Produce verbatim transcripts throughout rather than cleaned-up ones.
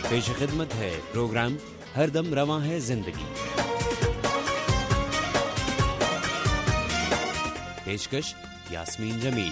پیش خدمت ہے پروگرام ہر دم رواں ہے زندگی. پیشکش یاسمین جمیل.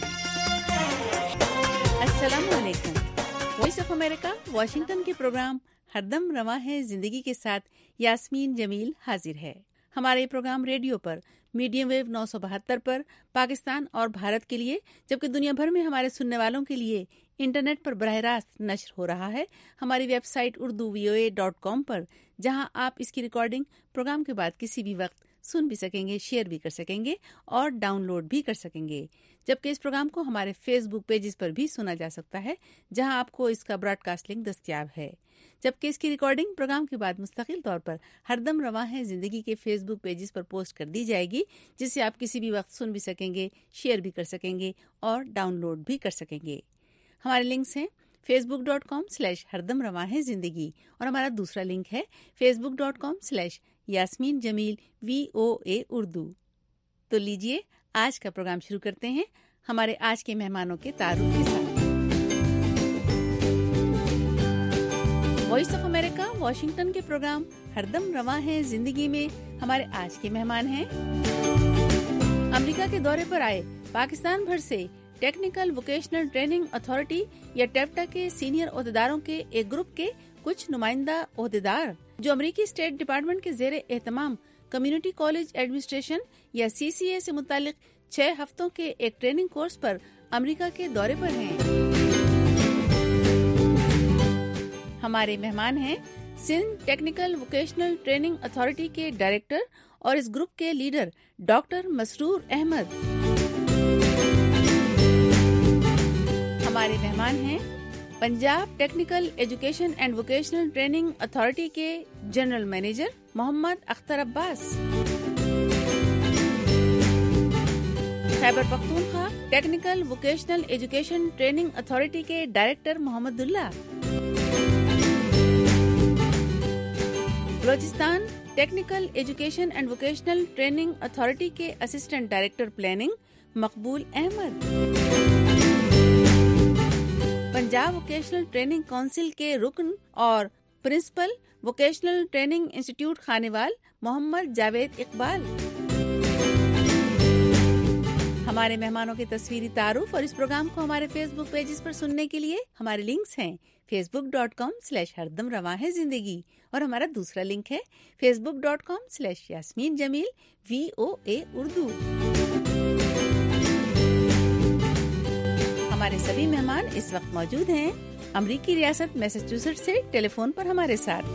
السلام علیکم. وائس آف امریکہ واشنگٹن کے پروگرام ہر دم رواں ہے زندگی کے ساتھ یاسمین جمیل حاضر ہے. ہمارے پروگرام ریڈیو پر میڈیم ویو نو سو بہتر پر پاکستان اور بھارت کے لیے، جبکہ دنیا بھر میں ہمارے سننے والوں کے لیے انٹرنیٹ پر براہ راست نشر ہو رہا ہے ہماری website Urdu V O A dot com پر، جہاں آپ اس کی ریکارڈنگ پروگرام کے بعد کسی بھی وقت سن بھی سکیں گے، شیئر بھی کر سکیں گے اور ڈاؤن لوڈ بھی کر سکیں گے. جبکہ اس پروگرام کو ہمارے فیس بک پیجز پر بھی سنا جا سکتا ہے، جہاں آپ کو اس کا براڈ کاسٹ لنک دستیاب ہے. جبکہ اس کی ریکارڈنگ پروگرام کے بعد مستقل طور پر ہر دم رواں ہے زندگی کے فیس بک پیجز پر پوسٹ کر دی جائے گی، جسے آپ کسی بھی وقت سن بھی سکیں گے، شیئر بھی کر سکیں گے اور ڈاؤن لوڈ بھی کر سکیں گے. ہمارے لنکس ہیں Facebook dot com slash ہر دم رواں ہے زندگی، اور ہمارا دوسرا لنک ہے Facebook dot com slash Yasmeen Jamil V O A Urdu. تو لیجئے آج کا پروگرام شروع کرتے ہیں ہمارے آج کے مہمانوں کے تعارف کے ساتھ. وائس آف امریکہ واشنگٹن کے پروگرام ہر دم رواں ہے زندگی میں ہمارے آج کے مہمان ہیں امریکہ کے دورے پر آئے پاکستان بھر سے ٹیکنیکل ووکیشنل ٹریننگ اتھارٹی یا ٹیپٹا کے سینئر عہدیداروں کے ایک گروپ کے کچھ نمائندہ عہدیدار، جو امریکی اسٹیٹ ڈپارٹمنٹ کے زیر اہتمام کمیونٹی کالج ایڈمنسٹریشن یا سی سی اے سے متعلق چھ ہفتوں کے ایک ٹریننگ کورس پر امریکہ کے دورے پر ہیں. ہمارے مہمان ہیں Sindh technical vocational training authority کے ڈائریکٹر اور اس گروپ کے لیڈر ڈاکٹر مسرور احمد. ہمارے مہمان ہیں Punjab technical education and vocational training authority کے general manager Muhammad Akhtar Abbas. Khyber Pakhtunkhwa technical vocational education training authority کے director Muhammad Allah. Balochistan technical education and vocational training authority کے assistant director planning Maqbool Ahmed. Punjab vocational training council کے رکن اور principal vocational training institute Khanewal Muhammad Javed Iqbal. ہمارے مہمانوں کے تصویری تعارف اور اس پروگرام کو ہمارے فیس بک پیجز پر سننے کے لیے ہمارے لنکس ہیں Facebook dot com slash ہر دم رواں ہے زندگی، اور ہمارا دوسرا لنک ہے Facebook dot com slash Yasmeen Jamil V O A Urdu. ہمارے سبھی مہمان اس وقت موجود ہیں امریکی ریاست میساچوسیٹس سے ٹیلی فون پر ہمارے ساتھ.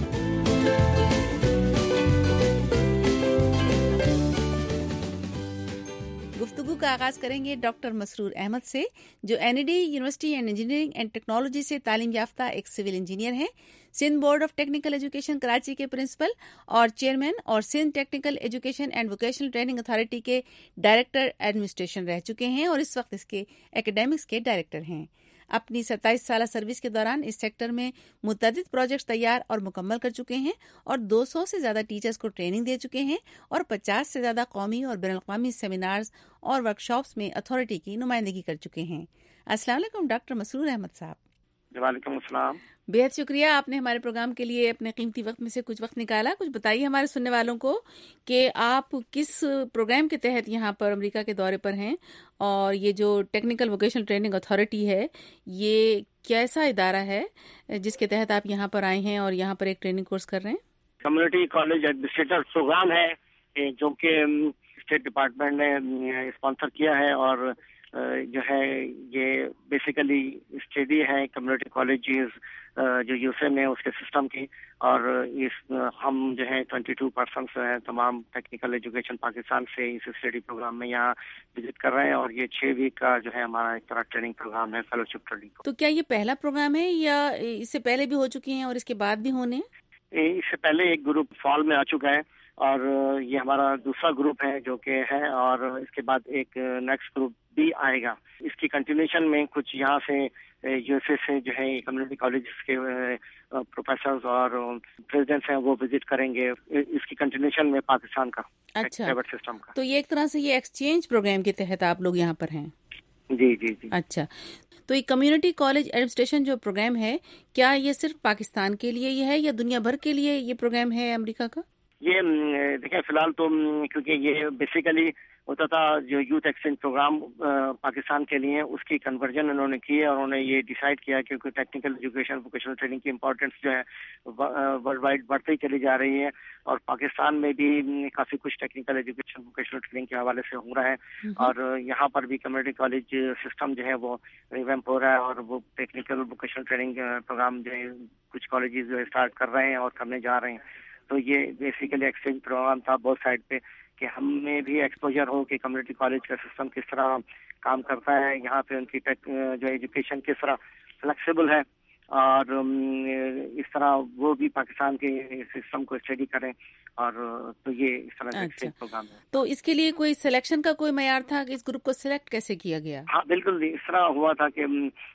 گفتگو کا آغاز کریں گے ڈاکٹر مسرور احمد سے، جو N E D university and engineering and technology سے تعلیم یافتہ ایک سول انجینئر ہیں، Sindh board of technical education Karachi کے پرنسپل اور چیئرمین، اور Sindh technical education and vocational training authority کے ڈائریکٹر ایڈمنسٹریشن رہ چکے ہیں، اور اس وقت اس کے ایکیڈیمکس کے ڈائریکٹر ہیں. اپنی ستائیس سالہ سروس کے دوران اس سیکٹر میں متعدد پروجیکٹس تیار اور مکمل کر چکے ہیں، اور دو سو سے زیادہ ٹیچرز کو ٹریننگ دے چکے ہیں، اور پچاس سے زیادہ قومی اور بین الاقوامی سیمینارز اور ورکشاپس میں اتھارٹی کی نمائندگی کر چکے ہیں. السلام علیکم ڈاکٹر مسرور احمد صاحب. وعلیکم السلام. بہت شکریہ، آپ نے ہمارے پروگرام کے لیے اپنے قیمتی وقت میں سے کچھ وقت نکالا. کچھ بتائیے ہمارے سننے والوں کو کہ آپ کس پروگرام کے تحت یہاں پر امریکہ کے دورے پر ہیں، اور یہ جو ٹیکنیکل ووکیشنل ٹریننگ اتھارٹی ہے یہ کیسا ادارہ ہے جس کے تحت آپ یہاں پر آئے ہیں اور یہاں پر ایک ٹریننگ کورس کر رہے ہیں؟ کمیونٹی کالج ایڈمنسٹریٹر پروگرام ہے جو کہ اسٹیٹ ڈپارٹمنٹ نے اسپانسر کیا ہے، اور جو ہے یہ بیسیکلی اسٹڈی ہے کمیونٹی کالجز جو یو ایس اے میں اس کے سسٹم کی، اور اس ہم جو ہے ٹوینٹی ٹو پرسنس ہیں تمام ٹیکنیکل ایجوکیشن پاکستان سے اس اسٹڈی پروگرام میں یہاں وزٹ کر رہے ہیں، اور یہ چھ ویک کا جو ہے ہمارا ایک طرح ٹریننگ پروگرام ہے، فیلوشپ ٹریننگ. تو کیا یہ پہلا پروگرام ہے یا اس سے پہلے بھی ہو چکی ہیں اور اس کے بعد بھی ہونے؟ اس سے پہلے ایک گروپ فال میں آ چکا ہے، اور یہ ہمارا دوسرا گروپ ہے جو کہ ہے، اور اس کے بعد ایک نیکسٹ گروپ بھی آئے گا. اس کی کنٹینیوشن میں کچھ یہاں سے یو ایس اے سے جو ہے کمیونٹی کالجز کے پروفیسرز اور پریزیڈنٹس ہیں وہ وزٹ کریں گے. اس کی کنٹینیوشن میں پاکستان کا اچھا پرائیویٹ سسٹم کا. تو یہ ایک طرح سے یہ ایکسچینج پروگرام کے تحت آپ لوگ یہاں پر ہیں؟ جی جی جی اچھا، تو یہ کمیونٹی کالج ایڈمنسٹریشن جو پروگرام ہے، کیا یہ صرف پاکستان کے لیے یہ ہے یا دنیا بھر کے لیے یہ پروگرام ہے امریکہ کا؟ یہ دیکھیں فی الحال تو کیونکہ یہ بیسیکلی ہوتا تھا جو یوتھ ایکسچینج پروگرام پاکستان کے لیے، اس کی کنورژن انہوں نے کی ہے، اور انہوں نے یہ ڈیسائیڈ کیا کہ ٹیکنیکل ایجوکیشن ووکیشنل ٹریننگ کی امپورٹنس جو ہے ورلڈ وائڈ بڑھتی چلی جا رہی ہے، اور پاکستان میں بھی کافی کچھ ٹیکنیکل ایجوکیشن ووکیشنل ٹریننگ کے حوالے سے ہو رہا ہے، اور یہاں پر بھی کمیونٹی کالج سسٹم جو ہے وہ ریویمپ ہو رہا ہے، اور وہ ٹیکنیکل ووکیشنل ٹریننگ پروگرام جو ہے کچھ کالجز جو ہے اسٹارٹ کر رہے ہیں اور کرنے جا رہے ہیں۔ تو یہ بیسیکلی ایکسچینج پروگرام تھا بہت سائڈ پہ کہ ہمیں بھی ایکسپوجر ہو کہ کمیونٹی کالج کا سسٹم کس طرح کام کرتا ہے، یہاں پہ ان کی جو ایجوکیشن کس طرح فلیکسیبل ہے، اور اس طرح وہ بھی پاکستان کے سسٹم کو اسٹڈی کریں، اور تو یہ اس طرح کا ایکسچینج پروگرام ہے۔ تو اس کے لیے کوئی سلیکشن کا کوئی معیار تھا کہ اس گروپ کو سلیکٹ کیسے کیا گیا؟ ہاں بالکل، اس طرح ہوا تھا کہ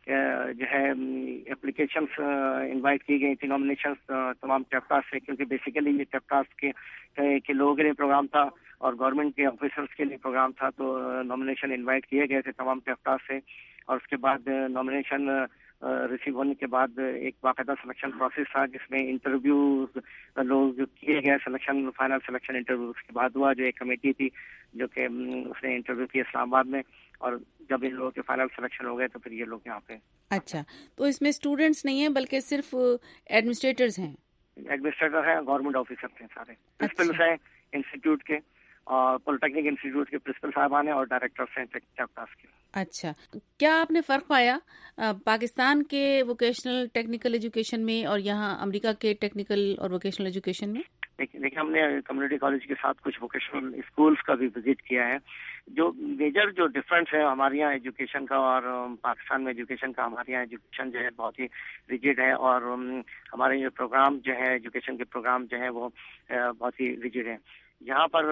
جو ہے اپلیکیشنس انوائٹ کی گئی تھی، نامینیشنس تمام ٹیپٹاس سے، کیونکہ بیسیکلی یہ ٹیپٹاس کے کے لوگوں کے لیے پروگرام تھا اور گورنمنٹ کے آفیسرس کے لیے پروگرام تھا، تو نامینیشن انوائٹ کیے گئے تھے تمام ٹیپٹاس سے، اور اس کے بعد نامینیشن ریسیو ہونے کے بعد ایک باقاعدہ سلیکشن پروسیس تھا جس میں انٹرویوز لوگ جو کیے گئے، سلیکشن فائنل سلیکشن انٹرویو اس کے بعد ہوا، جو ایک کمیٹی تھی جو کہ اس نے انٹرویو کیا اسلام آباد میں، اور جب ان لوگوں کے فائنل سلیکشن ہو گئے تو پھر یہ لوگ یہاں پہ۔ اچھا، تو اس میں اسٹوڈینٹس نہیں ہیں بلکہ صرف ایڈمنسٹریٹرز ہیں؟ ایڈمنسٹریٹر ہیں، گورنمنٹ آفیسر ہیں، سارے پرنسپلس ہیں انسٹیٹیوٹ کے، اور پولیٹیکنک انسٹیٹیوٹ کے پرنسپل صاحبان ہیں، اور ڈائریکٹرس ہیں ٹیپٹاس کے۔ اچھا، کیا آپ نے فرق پایا پاکستان کے ووکیشنل ٹیکنیکل ایجوکیشن میں اور یہاں امریکہ کے ٹیکنیکل اور ووکیشنل ایجوکیشن میں؟ دیکھیں ہم نے کمیونٹی کالج کے ساتھ کچھ ووکیشنل اسکولس کا بھی وزٹ کیا ہے۔ جو میجر جو ڈفرینس ہے ہمارے یہاں ایجوکیشن کا اور پاکستان میں ایجوکیشن کا، ہمارے یہاں ایجوکیشن جو ہے بہت ہی ریجڈ ہے، اور ہمارے یہ پروگرام جو ہے ایجوکیشن کے پروگرام جو ہے وہ بہت ہی ریجڈ ہے۔ یہاں پر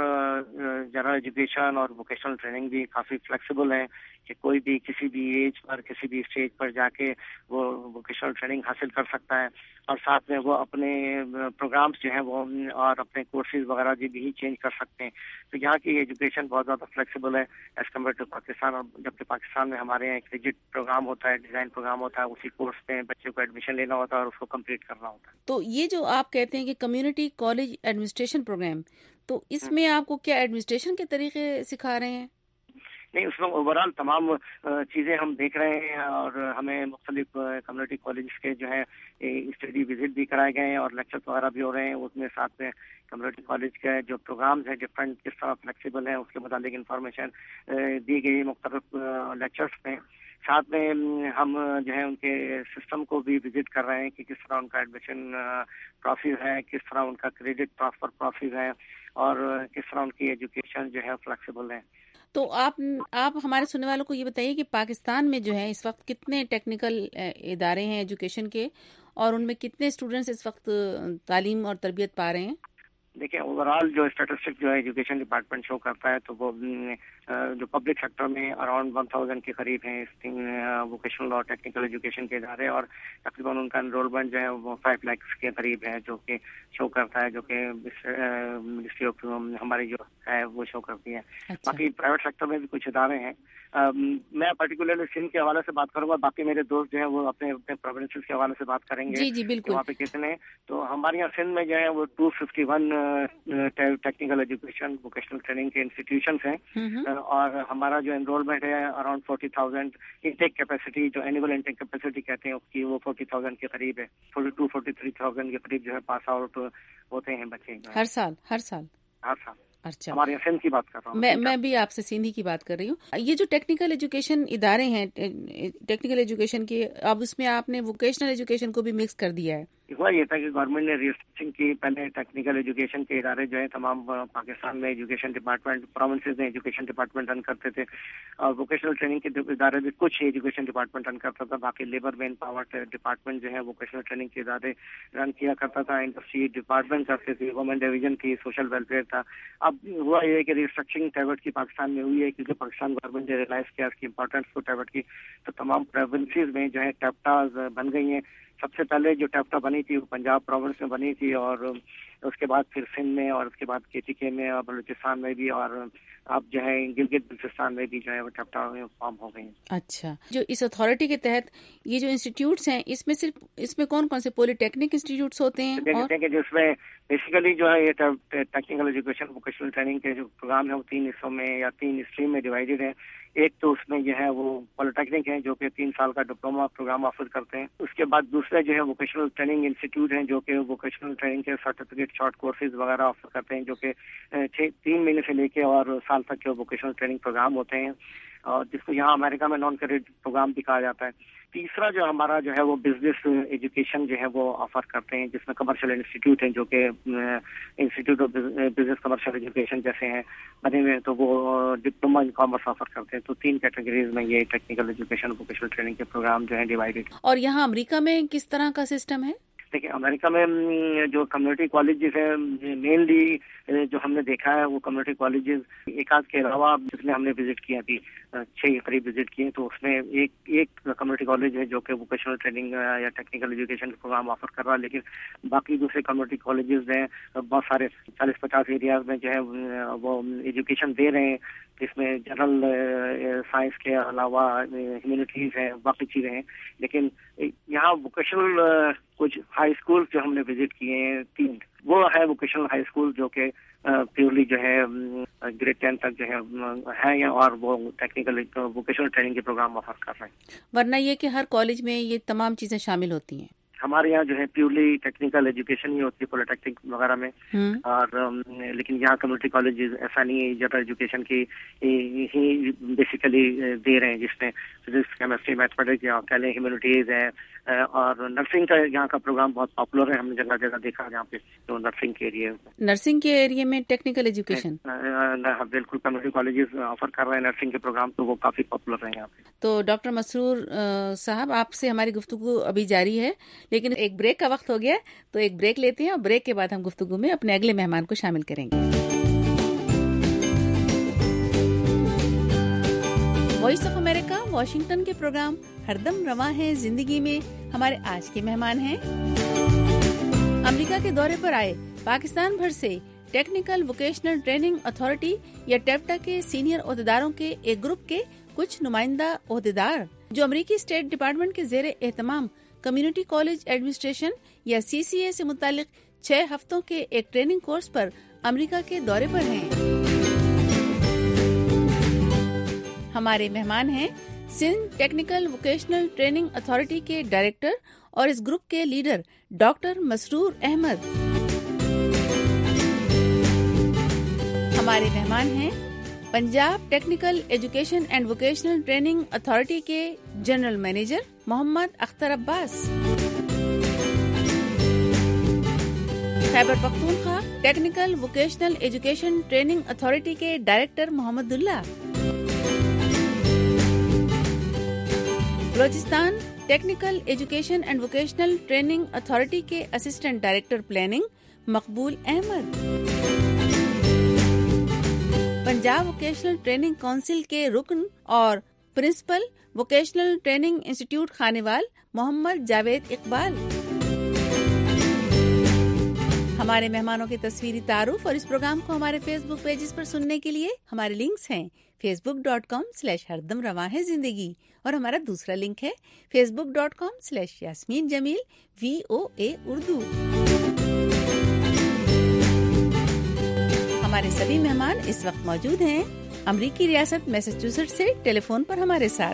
جنرل ایجوکیشن اور ووکیشنل ٹریننگ بھی کافی فلیکسیبل ہے کہ کوئی بھی کسی بھی ایج پر کسی بھی اسٹیج پر جا کے وہ ووکیشنل ٹریننگ حاصل کر سکتا ہے، اور ساتھ میں وہ اپنے پروگرامز جو ہیں وہ اور اپنے کورسز وغیرہ بھی چینج کر سکتے ہیں۔ تو یہاں کی ایجوکیشن بہت زیادہ فلیکسیبل ہے ایز کمپیئر ٹو پاکستان، اور جبکہ پاکستان میں ہمارے یہاں ایک ریجڈ پروگرام ہوتا ہے، ڈیزائن پروگرام ہوتا ہے، اسی کورس میں بچے کو ایڈمیشن لینا ہوتا ہے اور اس کو کمپلیٹ کرنا ہوتا ہے۔ تو یہ جو آپ کہتے ہیں کہ کمیونٹی کالج ایڈمنسٹریشن پروگرام، تو اس میں آپ کو کیا ایڈمنسٹریشن کے طریقے سکھا رہے ہیں؟ نہیں، اس میں اوور آل تمام چیزیں ہم دیکھ رہے ہیں، اور ہمیں مختلف کمیونٹی کالجز کے جو ہے اسٹڈی وزٹ بھی کرائے گئے ہیں اور لیکچرز وغیرہ بھی ہو رہے ہیں، اس میں ساتھ میں کمیونٹی کالج کے جو پروگرامز ہیں ڈفرینٹ کس طرح فلیکسیبل ہیں اس کے متعلق انفارمیشن دی گئی مختلف لیکچرز میں۔ ساتھ میں ہم جو ہے ان کے سسٹم کو بھی وزٹ کر رہے ہیں کہ کس طرح ان کا ایڈمیشن پروسیس ہے، کس طرح ان کا کریڈٹ ٹرانسفر پروسیس ہے، اور کس طرح ان کی ایجوکیشن جو ہے فلیکسیبل ہے۔ تو آپ آپ ہمارے سننے والوں کو یہ بتائیے کہ پاکستان میں جو ہے اس وقت کتنے ٹیکنیکل ادارے ہیں ایجوکیشن کے، اور ان میں کتنے اسٹوڈنٹس اس وقت تعلیم اور تربیت پا رہے ہیں؟ دیکھیں اوور آل جو اسٹیٹسٹک جو ہے ایجوکیشن ڈپارٹمنٹ شو کرتا ہے تو وہ جو پبلک سیکٹر میں اراؤنڈ ون تھاؤزینڈ کے قریب ہیں ووکیشنل اور ٹیکنیکل ایجوکیشن کے ادارے، اور تقریباً ان کا انرولمنٹ جو ہے وہ فائیو لیکس کے قریب ہے جو کہ شو کرتا ہے، جو کہ منسٹری آف ہماری جو ہے وہ شو کرتی ہے۔ باقی پرائیویٹ سیکٹر میں بھی کچھ ادارے ہیں، میں پرٹیکولرلی سندھ کے حوالے سے بات کروں گا، باقی میرے دوست جو ہیں وہ اپنے اپنے پروونسز کے حوالے سے بات کریں گے۔ جی جی بالکل، وہاں پہ کتنے، تو ہمارے یہاں سندھ میں جو ہے وہ two fifty one technical education vocational training کے انسٹیٹیوشنس ہیں، اور ہمارا جو انرولمنٹ ہے around forty thousand intake capacity, جو اینول انٹیک کیپیسٹی کہتے ہیں اس کی، وہ فورٹی تھاؤزینڈ کے قریب ہے، forty to forty three thousand کے قریب جو ہے پاس آؤٹ ہوتے ہیں بچے ہر سال ہر سال ہر سال۔ اچھا، ہمارے یہاں سندھ کی بات کر رہا ہوں، میں میں بھی آپ سے سندھی کی بات کر رہی ہوں۔ یہ جو ٹیکنیکل ایجوکیشن ادارے ہیں ٹیکنیکل ایجوکیشن کے، اب اس میں آپ نے ووکیشنل ایجوکیشن کو بھی مکس کر دیا ہے۔ ہوا یہ تھا کہ گورنمنٹ نے ریسٹرکشن کی، پہلے ٹیکنیکل ایجوکیشن کے ادارے جو ہے تمام پاکستان میں ایجوکیشن ڈپارٹمنٹ پروونسز میں ایجوکیشن ڈپارٹمنٹ رن کرتے تھے، اور ووکیشنل ٹریننگ کے ادارے بھی کچھ ایجوکیشن ڈپارٹمنٹ رن کرتا تھا، باقی لیبر مین پاور ڈپارٹمنٹ جو ہے ووکیشنل ٹریننگ کے ادارے رن کیا کرتا تھا، انڈسٹری ڈپارٹمنٹ کرتے تھے، وومن ڈویژن تھی، سوشل ویلفیئر تھا۔ اب ہوا یہ کہ ریسٹرکچرنگ ٹیوٹ کی پاکستان میں ہوئی ہے، کیونکہ پاکستان گورنمنٹ نے ریلائز کیا اس کی امپورٹنس کو ٹیوٹ کی، تو تمام پروونسز میں جو ہے ٹیپٹاز بن گئی ہیں، سب سے پہلے جو ٹیپٹا بنی تھی وہ پنجاب پروونس میں بنی تھی، اور اس کے بعد پھر سندھ میں، اور اس کے بعد کے ٹی کے میں اور بلوچستان میں بھی، اور اب جو ہے گلگت بلتستان میں بھی جو ہے وہ ٹیپٹا فارم ہو گئی ہیں۔ اچھا، جو اس اتھارٹی کے تحت یہ جو انسٹیٹیوٹس ہیں، اس میں صرف اس میں کون کون سے پولی ٹیکنک انسٹیٹیوٹس ہوتے ہیں؟ دیکھتے ہیں کہ جس میں بیسیکلی جو ہے یہ ٹیکنیکل ایجوکیشن ووکیشنل ٹریننگ کے جو پروگرام ہے وہ تین حصوں میں یا تین اسٹریم میں ڈیوائیڈڈ ہے۔ ایک تو اس میں جو ہے وہ پالیٹیکنک ہے جو کہ تین سال کا ڈپلوما پروگرام آفر کرتے ہیں۔ اس کے بعد دوسرے جو ہے ووکیشنل ٹریننگ انسٹیٹیوٹ ہیں جو کہ ووکیشنل ٹریننگ کے سرٹیفکیٹ شارٹ کورسز وغیرہ آفر کرتے ہیں، جو کہ چھ تین مہینے سے لے کے اور سال تک کے ووکیشنل ٹریننگ پروگرام ہوتے ہیں، اور جس کو یہاں امریکہ میں نان کریڈٹ پروگرام بھی کہا جاتا ہے۔ تیسرا جو ہمارا جو ہے وہ بزنس ایجوکیشن جو ہے وہ آفر کرتے ہیں، جس میں کمرشل انسٹیٹیوٹ ہیں جو کہ institute of business commercial education جیسے ہیں بنے ہوئے ہیں، تو وہ ڈپلوما ان کامرس آفر کرتے ہیں۔ تو تین کیٹیگریز میں یہ ٹیکنیکل ایجوکیشن ووکیشنل ٹریننگ کے پروگرام جو ہے ڈیوائیڈڈ۔ اور یہاں امریکہ میں کس طرح کا سسٹم ہے؟ دیکھیں امریکہ میں جو کمیونٹی کالجز ہیں مینلی جو ہم نے دیکھا ہے وہ کمیونٹی کالجز ایک آدھ کے علاوہ جس میں ہم نے وزٹ کیا تھی چھ کے قریب وزٹ کیے، تو اس میں ایک ایک کمیونٹی کالج ہے جو کہ ووکیشنل ٹریننگ یا ٹیکنیکل ایجوکیشن پروگرام آفر کر رہا ہے، لیکن باقی دوسرے کمیونٹی کالجز ہیں بہت سارے چالیس پچاس ایریاز میں جو ہے وہ ایجوکیشن دے رہے ہیں، جس میں جنرل سائنس کے علاوہ ہیومینٹیز ہیں، باقی چیزیں ہیں۔ لیکن یہاں ووکیشنل کچھ ہائی اسکول جو ہم نے وزٹ کیے ہیں تین، وہ ہے ووکیشنل ہائی اسکول جو کہ پیورلی جو ہے گریڈ ٹین تک جو ہے ہے اور وہ ٹیکنیکل ووکیشنل ٹریننگ کے پروگرام آفر کر رہے ہیں۔ ورنہ یہ کہ ہر کالج میں یہ تمام چیزیں شامل ہوتی ہیں؟ ہمارے یہاں جو ہے پیورلی ٹیکنیکل ایجوکیشن ہی ہوتی ہے پولیٹیکنک وغیرہ میں، اور لیکن یہاں کمیونٹی کالجز ایسا نہیں ہے، جنرل ایجوکیشن کی ہی بیسیکلی دے رہے ہیں، جس میں فزکس کیمسٹری میتھمیٹکس یا کہہ لیں ہیومینٹیز ہے، اور نرسنگ کا یہاں کا پروگرام بہت پاپولر ہے، ہم نے جگہ جگہ دیکھا جہاں پہ جو نرسنگ کے ایریا نرسنگ کے ایریا میں ٹیکنیکل ایجوکیشن بالکل کمیونٹی کالجز آفر کر رہے ہیں نرسنگ کے پروگرام، تو وہ کافی پاپولر ہیں یہاں پہ۔ تو ڈاکٹر مسرور صاحب، آپ سے ہماری گفتگو ابھی جاری ہے، لیکن ایک بریک کا وقت ہو گیا، تو ایک بریک لیتے ہیں اور بریک کے بعد ہم گفتگو میں اپنے اگلے مہمان کو شامل کریں گے۔ وائس آف امریکہ واشنگٹن کے پروگرام ہر دم رواں ہے زندگی میں ہمارے آج کے مہمان ہیں امریکہ کے دورے پر آئے پاکستان بھر سے ٹیکنیکل ووکیشنل ٹریننگ اتھارٹی یا ٹیپٹا کے سینئر عہدیداروں کے ایک گروپ کے کچھ نمائندہ عہدیدار جو امریکی اسٹیٹ ڈپارٹمنٹ کے زیر اہتمام کمیونٹی کالج ایڈمنسٹریشن یا سی سی اے سے متعلق چھ ہفتوں کے ایک ٹریننگ کورس پر امریکہ کے دورے پر ہیں۔ ہمارے مہمان ہیں Sindh technical vocational training authority کے ڈائریکٹر اور اس گروپ کے لیڈر ڈاکٹر مسرور احمد۔ ہمارے مہمان ہیں Punjab technical education and vocational training authority کے general manager Muhammad Akhtar Abbas. Khyber Pakhtunkhwa technical vocational education training authority کے director Muhammad Allah. Balochistan technical education and vocational training authority کے assistant director planning Maqbool Ahmed. Punjab vocational training council کے رکن اور principal vocational training institute Khanewal Muhammad Javed Iqbal. ہمارے مہمانوں کے تصویری تعارف اور اس پروگرام کو ہمارے فیس بک پیجز پر سننے کے لیے ہمارے لنکس ہیں Facebook dot com slash ہردم رواں ہے زندگی، اور ہمارا دوسرا لنک ہے Facebook dot com slash Yasmeen Jamil V O A Urdu. ہمارے سبھی مہمان اس وقت موجود ہیں امریکی ریاست میساچوسیٹس سے ٹیلی فون پر ہمارے ساتھ۔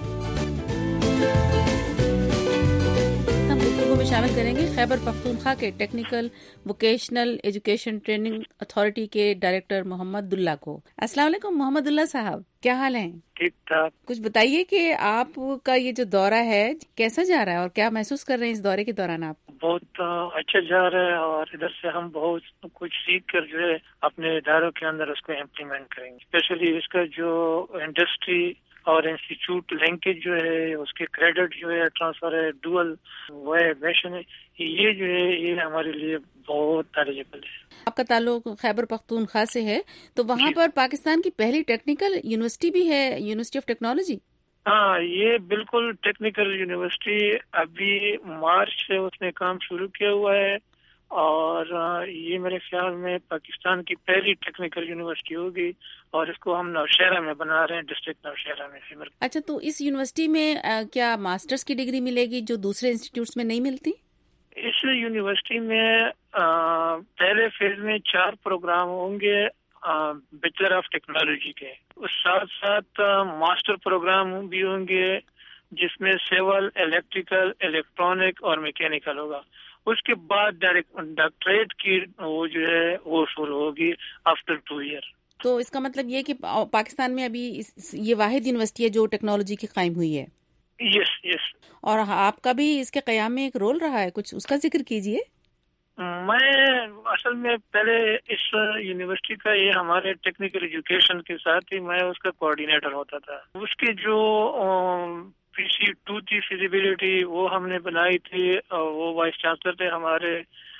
ہم گفتگو میں شامل کریں گے خیبر پختونخوا کے technical vocational education training authority کے ڈائریکٹر محمد اللہ کو۔ السلام علیکم محمد اللہ صاحب، کیا حال ہیں؟ ٹھیک ٹھاک۔ کچھ بتائیے کہ آپ کا یہ جو دورہ ہے کیسا جا رہا ہے اور کیا محسوس کر رہے ہیں اس دورے کے دوران آپ؟ بہت اچھا جا رہا ہے، اور ادھر سے ہم بہت کچھ سیکھ کر جو ہے اپنے اداروں کے اندر اس کو امپلیمنٹ کریں گے، اسپیشلی اس کا جو انڈسٹری اور انسٹیٹیوٹ لنکیج جو ہے، اس کے کریڈٹ جو ہے ٹرانسفر ہے، ڈوئل وہ ہے میشن ہے، یہ جو ہے یہ ہمارے لیے بہت ایلیجیبل ہے۔ آپ کا تعلق خیبر پختونخوا سے ہے، تو وہاں پر پاکستان کی پہلی ٹیکنیکل یونیورسٹی بھی ہے، یونیورسٹی آف ٹیکنالوجی؟ ہاں یہ بالکل ٹیکنیکل یونیورسٹی ابھی مارچ سے اس نے کام شروع کیا ہوا ہے، اور یہ میرے خیال میں پاکستان کی پہلی ٹیکنیکل یونیورسٹی ہوگی، اور اس کو ہم نوشہرہ میں بنا رہے ہیں، ڈسٹرکٹ نوشہرہ میں. اچھا، تو اس یونیورسٹی میں کیا ماسٹرز کی ڈگری ملے گی جو دوسرے انسٹیٹیوٹس میں نہیں ملتی؟ اس یونیورسٹی میں پہلے فیز میں چار پروگرام ہوں گے بیچلر آف ٹیکنالوجی کے، اس ساتھ ساتھ ماسٹر پروگرام بھی ہوں گے جس میں سول، الیکٹریکل، الیکٹرانک اور میکینیکل ہوگا. اس کے بعد ڈاکٹریٹ کی وہ جو ہے وہ شروع ہوگی آفٹر ٹو ایئر. تو اس کا مطلب یہ کہ پاکستان میں ابھی یہ واحد یونیورسٹی ہے جو ٹیکنالوجی کی قائم ہوئی ہے. یس یس. اور آپ کا بھی اس کے قیام میں ایک رول رہا ہے، کچھ اس کا ذکر کیجئے. میں اصل میں پہلے اس یونیورسٹی کا یہ ہمارے ٹیکنیکل ایجوکیشن کے ساتھ ہی میں اس کا کوآرڈینیٹر ہوتا تھا. اس کی جو پی سی ٹو تھی فیزیبلٹی وہ ہم نے بنائی تھی، وہ وائس چانسلر تھے ہمارے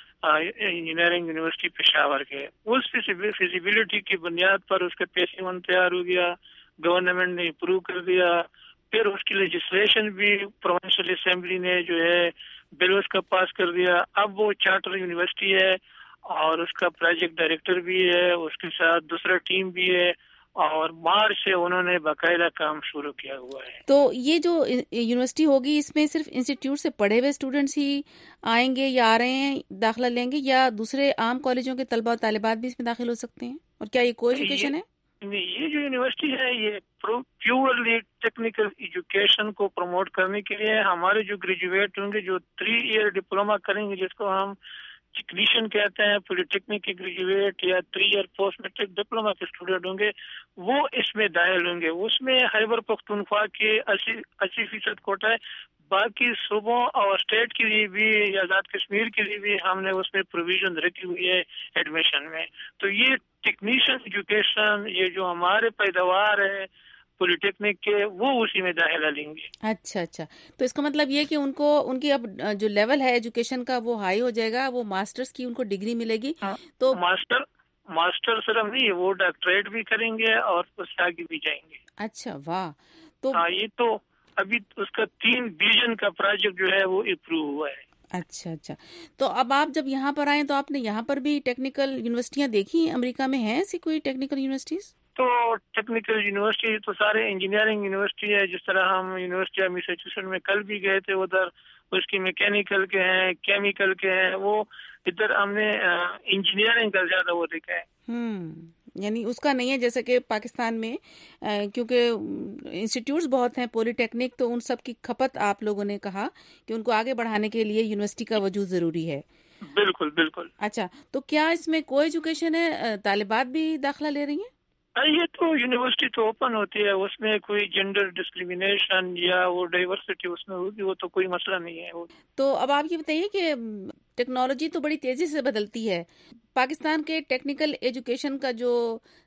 انجینئرنگ یونیورسٹی پشاور کے. اس فیزیبلٹی کی بنیاد پر اس کا پی سی ون تیار ہو گیا، گورنمنٹ نے اپروو کر دیا، پھر اس کی لیجسلیشن بھی پروونشل اسمبلی نے جو ہے بل اس کا پاس کر دیا. اب وہ چارٹر یونیورسٹی ہے اور اس کا پروجیکٹ ڈائریکٹر بھی ہے، اس کے ساتھ دوسرا ٹیم بھی ہے، اور مارچ سے انہوں نے باقاعدہ کام شروع کیا ہوا ہے. تو یہ جو یونیورسٹی ہوگی اس میں صرف انسٹیٹیوٹ سے پڑھے ہوئے اسٹوڈنٹس ہی آئیں گے یا آ رہے ہیں داخلہ لیں گے، یا دوسرے عام کالجوں کے طلبہ اور طالبات بھی اس میں داخل ہو سکتے ہیں؟ اور کیا یہ کو ایجوکیشن ہے؟ یہ جو یونیورسٹی ہے یہ پیورلی ٹیکنیکل ایجوکیشن کو پروموٹ کرنے کے لیے ہمارے جو گریجویٹ ہوں گے، جو تھری ایئر ڈپلوما کریں گے جس کو ہم ٹیکنیشین کہتے ہیں، پولی ٹیکنیک کے گریجویٹ یا three year post matric diploma کے اسٹوڈنٹ ہوں گے، وہ اس میں داخل ہوں گے. اس میں خیبر پختونخوا کے اسی اسی فیصد کوٹا ہے. باقی صوبوں اور اسٹیٹ کے لیے بھی، آزاد کشمیر کے لیے بھی ہم نے اس میں پروویژن رکھی ہوئی ہے ایڈمیشن میں. تو یہ ٹیکنیشین ایجوکیشن، یہ جو ہمارے پیداوار ہے پولی ٹیکنیک کے، وہ اسی میں داخلہ لیں گے. اچھا اچھا. تو اس کا مطلب یہ کہ ان کو ان کی اب جو لیول ہے ایجوکیشن کا وہ ہائی ہو جائے گا، وہ ماسٹرز کی ان کو ڈگری ملے گی. تو ماسٹر ماسٹر صرف نہیں، وہ ڈاکٹریٹ بھی کریں گے اور اس سے آگے بھی جائیں گے. اچھا، واہ. تو ہاں، یہ تو ابھی اس کا تین ڈویژن کا پروجیکٹ جو ہے وہ اپروو ہوا ہے. اچھا اچھا. تو اب آپ جب یہاں پر آئیں تو آپ نے یہاں پر بھی ٹیکنیکل یونیورسٹیاں دیکھی؟ امریکہ میں ہیں ایسی کوئی ٹیکنیکل یونیورسٹیز؟ تو ٹیکنیکل یونیورسٹی تو سارے انجینئرنگ یونیورسٹی ہے. جس طرح ہم یونیورسٹی آف میساچوسیٹس میں کل بھی گئے تھے، ادھر اس کی میکینیکل کے ہیں، کیمیکل کے ہیں. وہ ادھر ہم نے انجینئرنگ کا زیادہ وہ دیکھا ہے. ہم یعنی اس کا نہیں ہے جیسے کہ پاکستان میں، کیونکہ انسٹیٹیوٹس بہت ہیں پولی ٹیکنک، تو ان سب کی کھپت آپ لوگوں نے کہا کہ ان کو آگے بڑھانے کے لیے یونیورسٹی کا وجود ضروری ہے. بالکل بالکل. اچھا، تو کیا اس میں کو ایجوکیشن ہے؟ طالبات بھی داخلہ لے رہی ہیں؟ یہ تو یونیورسٹی تو اوپن ہوتی ہے، اس میں کوئی جینڈر ڈسکریمنیشن یا وہ ڈائیورسٹی اس میں ہوگی، وہ تو کوئی مسئلہ نہیں ہے. تو اب آپ یہ بتائیے کہ ٹیکنالوجی تو بڑی تیزی سے بدلتی ہے. پاکستان کے ٹیکنیکل ایجوکیشن کا جو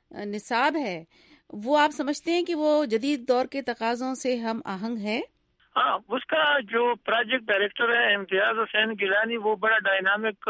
نصاب ہے وہ آپ سمجھتے ہیں کہ وہ جدید دور کے تقاضوں سے ہم آہنگ ہے؟ ہاں، اس کا جو پروجیکٹ ڈائریکٹر ہے امتیاز حسین گیلانی، وہ بڑا ڈائنامک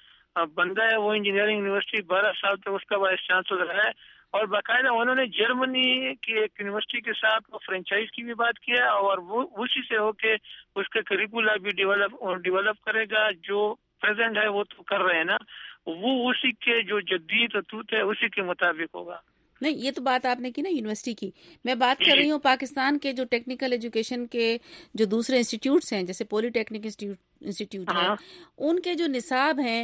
بندہ ہے. وہ انجینئرنگ یونیورسٹی بارہ سال تک اس کا وائس چانسلر ہے، اور باقاعدہ انہوں نے جرمنی کی ایک یونیورسٹی کے ساتھ وہ فرنچائز کی بھی بات کیا، اور وہ اسی سے ہو کے اس کا کریکولا بھی ڈیولپ ڈیولپ کرے گا. جو پریزنٹ ہے وہ تو کر رہے ہیں نا، وہ اسی کے جو جدید خطوط ہے اسی کے مطابق ہوگا. نہیں، یہ تو بات آپ نے کی نا یونیورسٹی کی. میں بات کر رہی ہوں پاکستان کے جو ٹیکنیکل ایجوکیشن کے جو دوسرے انسٹیٹیوٹس ہیں، جیسے پولی ٹیکنیک انسٹیٹیوٹ ہے، ان کے جو نصاب ہیں،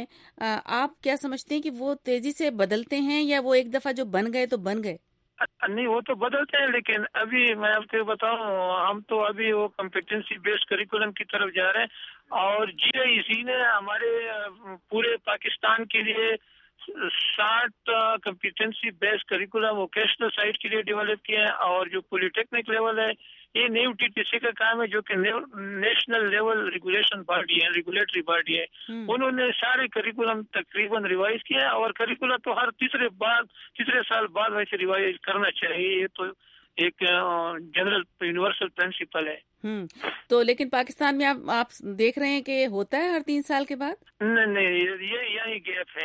آپ کیا سمجھتے ہیں کہ وہ تیزی سے بدلتے ہیں یا وہ ایک دفعہ جو بن گئے تو بن گئے؟ نہیں، وہ تو بدلتے ہیں، لیکن ابھی میں آپ کو بتاؤں، ہم تو ابھی وہ کمپیٹنسی بیسڈ کریکولم کی طرف جا رہے ہیں، اور جی آئی سی نے ہمارے پورے پاکستان کے لیے ساٹھ competency based curriculum vocational side کے لیے ڈیولپ کیا ہے. اور جو پولی ٹیکنک لیول ہے، یہ نیو ٹی ٹی سی کا کام ہے، جو کہ نیشنل لیول ریگولیشن باڈی ہے، ریگولیٹری باڈی ہے. انہوں نے سارے کریکولم تقریباً ریوائز کیا ہے، اور کریکولم تو ہر تیسرے بعد تیسرے سال بعد ویسے ریوائز کرنا چاہیے. یہ تو ایک جنرل یونیورسل پرنسپل ہے. ہم تو لیکن پاکستان میں آپ آپ دیکھ رہے ہیں کہ ہوتا ہے ہر تین سال کے بعد؟ نہیں نہیں، یہ یہی گیپ ہے.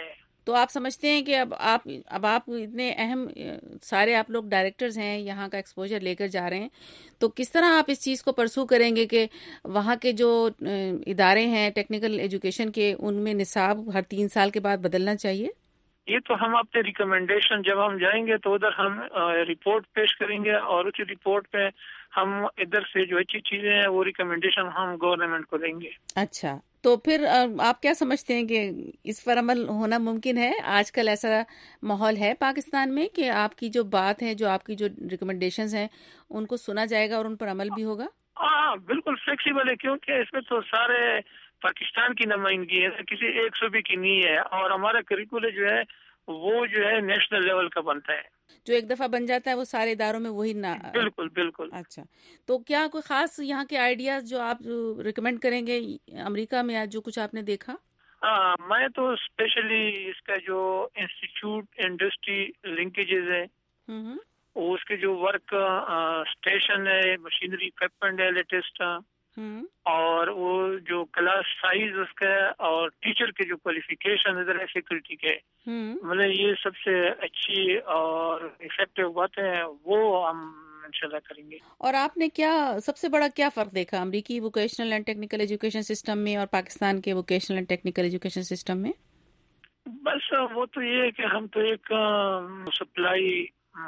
تو آپ سمجھتے ہیں کہ اب آپ اب آپ اتنے اہم سارے آپ لوگ ڈائریکٹرز ہیں، یہاں کا ایکسپوجر لے کر جا رہے ہیں، تو کس طرح آپ اس چیز کو پرسو کریں گے کہ وہاں کے جو ادارے ہیں ٹیکنیکل ایجوکیشن کے، ان میں نصاب ہر تین سال کے بعد بدلنا چاہیے؟ یہ تو ہم اپنے ریکمنڈیشن جب ہم جائیں گے تو ادھر ہم رپورٹ پیش کریں گے، اور اسی رپورٹ پہ ہم ادھر سے جو اچھی چیزیں ہیں وہ ریکمنڈیشن ہم گورنمنٹ کو دیں گے۔ اچھا، تو پھر آپ کیا سمجھتے ہیں کہ اس پر عمل ہونا ممکن ہے؟ آج کل ایسا ماحول ہے پاکستان میں کہ آپ کی جو بات ہے، جو آپ کی جو ریکمنڈیشنز ہیں، ان کو سنا جائے گا اور ان پر عمل بھی ہوگا؟ ہاں بالکل فلیکسیبل ہے، کیونکہ اس میں تو سارے پاکستان کی نمائندگی ہے، کسی ایک صوبے کی نہیں ہے، اور ہمارا کریکولر جو ہے وہ جو ہے نیشنل لیول کا بنتا ہے، جو ایک دفعہ بن جاتا ہے وہ سارے اداروں میں وہی نہ۔ بالکل بالکل۔ اچھا، تو کیا کوئی خاص یہاں کے آئیڈیاز جو آپ ریکمینڈ کریں گے امریکہ میں، آج جو کچھ آپ نے دیکھا؟ ہاں، میں تو اسپیشلی اس کا جو انسٹیٹیوٹ انڈسٹری لنکیجز ہے، اس کے جو ورک اسٹیشن ہے، مشینری اکوپمنٹ ہے لیٹسٹ، اور وہ جو کلاس سائز اس کا اور ٹیچر کے جو کوالیفیکیشن ادھر ہے فیکلٹی کے، مطلب یہ سب سے اچھی اور افیکٹو باتیں ہیں، وہ ہم انشاءاللہ کریں گے۔ اور آپ نے کیا سب سے بڑا کیا فرق دیکھا امریکی vocational and technical education system میں اور پاکستان کے vocational and technical education system میں؟ بس وہ تو یہ ہے کہ ہم تو ایک سپلائی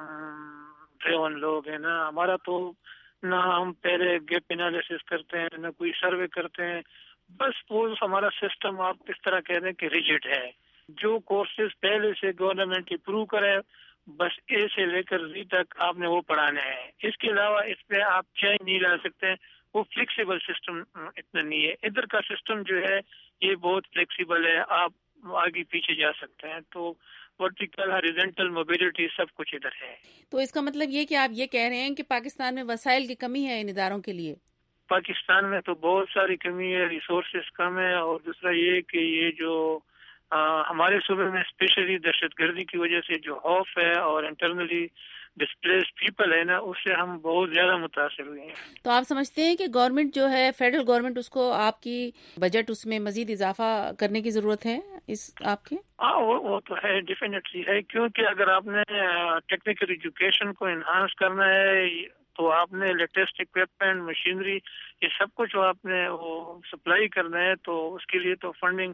ڈریون لوگ ہیں نا، ہمارا تو نہ ہم پہلے گیپ انالیسس کرتے ہیں، نہ کوئی سروے کرتے ہیں، بس وہ ہمارا سسٹم آپ اس طرح کہہ دیں کہ ریجڈ ہے، جو کورسز پہلے سے گورنمنٹ اپروو کرے بس اے سے لے کر زی تک آپ نے وہ پڑھانے ہیں، اس کے علاوہ اس پہ آپ چینج نہیں لا سکتے، وہ فلیکسیبل سسٹم اتنا نہیں ہے۔ ادھر کا سسٹم جو ہے یہ بہت فلیکسیبل ہے، آپ آگے پیچھے جا سکتے ہیں، تو ورٹیکل ہاریزونٹل موبیلٹی سب کچھ ادھر ہے۔ تو اس کا مطلب یہ کہ آپ یہ کہہ رہے ہیں کہ پاکستان میں وسائل کی کمی ہے ان اداروں کے لیے؟ پاکستان میں تو بہت ساری کمی ہے، ریسورسز کم ہے، اور دوسرا یہ کہ یہ جو ہمارے صوبے میں اسپیشلی دہشت گردی کی وجہ سے جو خوف ہے اور انٹرنلی ڈسپلیس پیپل ہے نا، اس سے ہم بہت زیادہ متاثر ہوئے ہیں۔ تو آپ سمجھتے ہیں کہ گورنمنٹ جو ہے فیڈرل گورنمنٹ، اس کو آپ کی بجٹ اس میں مزید اضافہ کرنے کی ضرورت ہے اس آپ کے؟ ہاں وہ تو ہے، ڈیفینیٹلی ہے، کیونکہ اگر آپ نے ٹیکنیکل ایجوکیشن کو انہانس کرنا ہے تو آپ نے لیٹسٹ اکوپمنٹ، مشینری، یہ سب کچھ آپ نے وہ سپلائی کرنا ہے، تو اس کے لیے تو فنڈنگ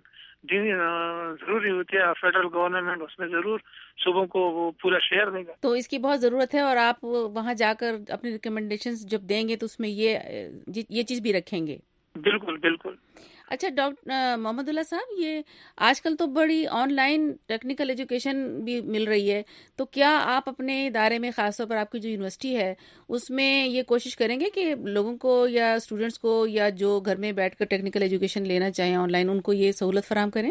ضروری ہوتی ہے، فیڈرل گورنمنٹ اس میں ضرور صوبوں کو وہ پورا شیئر دے گا، تو اس کی بہت ضرورت ہے۔ اور آپ وہاں جا کر اپنی ریکمنڈیشنز جب دیں گے تو اس میں یہ یہ چیز بھی رکھیں گے؟ بالکل بالکل۔ اچھا ڈاکٹر محمد اللہ صاحب، یہ آج کل تو بڑی آن لائن ٹیکنیکل ایجوکیشن بھی مل رہی ہے، تو کیا آپ اپنے ادارے میں، خاص طور پر آپ کی جو یونیورسٹی ہے، اس میں یہ کوشش کریں گے کہ لوگوں کو یا اسٹوڈینٹس کو یا جو گھر میں بیٹھ کر ٹیکنیکل ایجوکیشن لینا چاہیں آن لائن، ان کو یہ سہولت فراہم کریں؟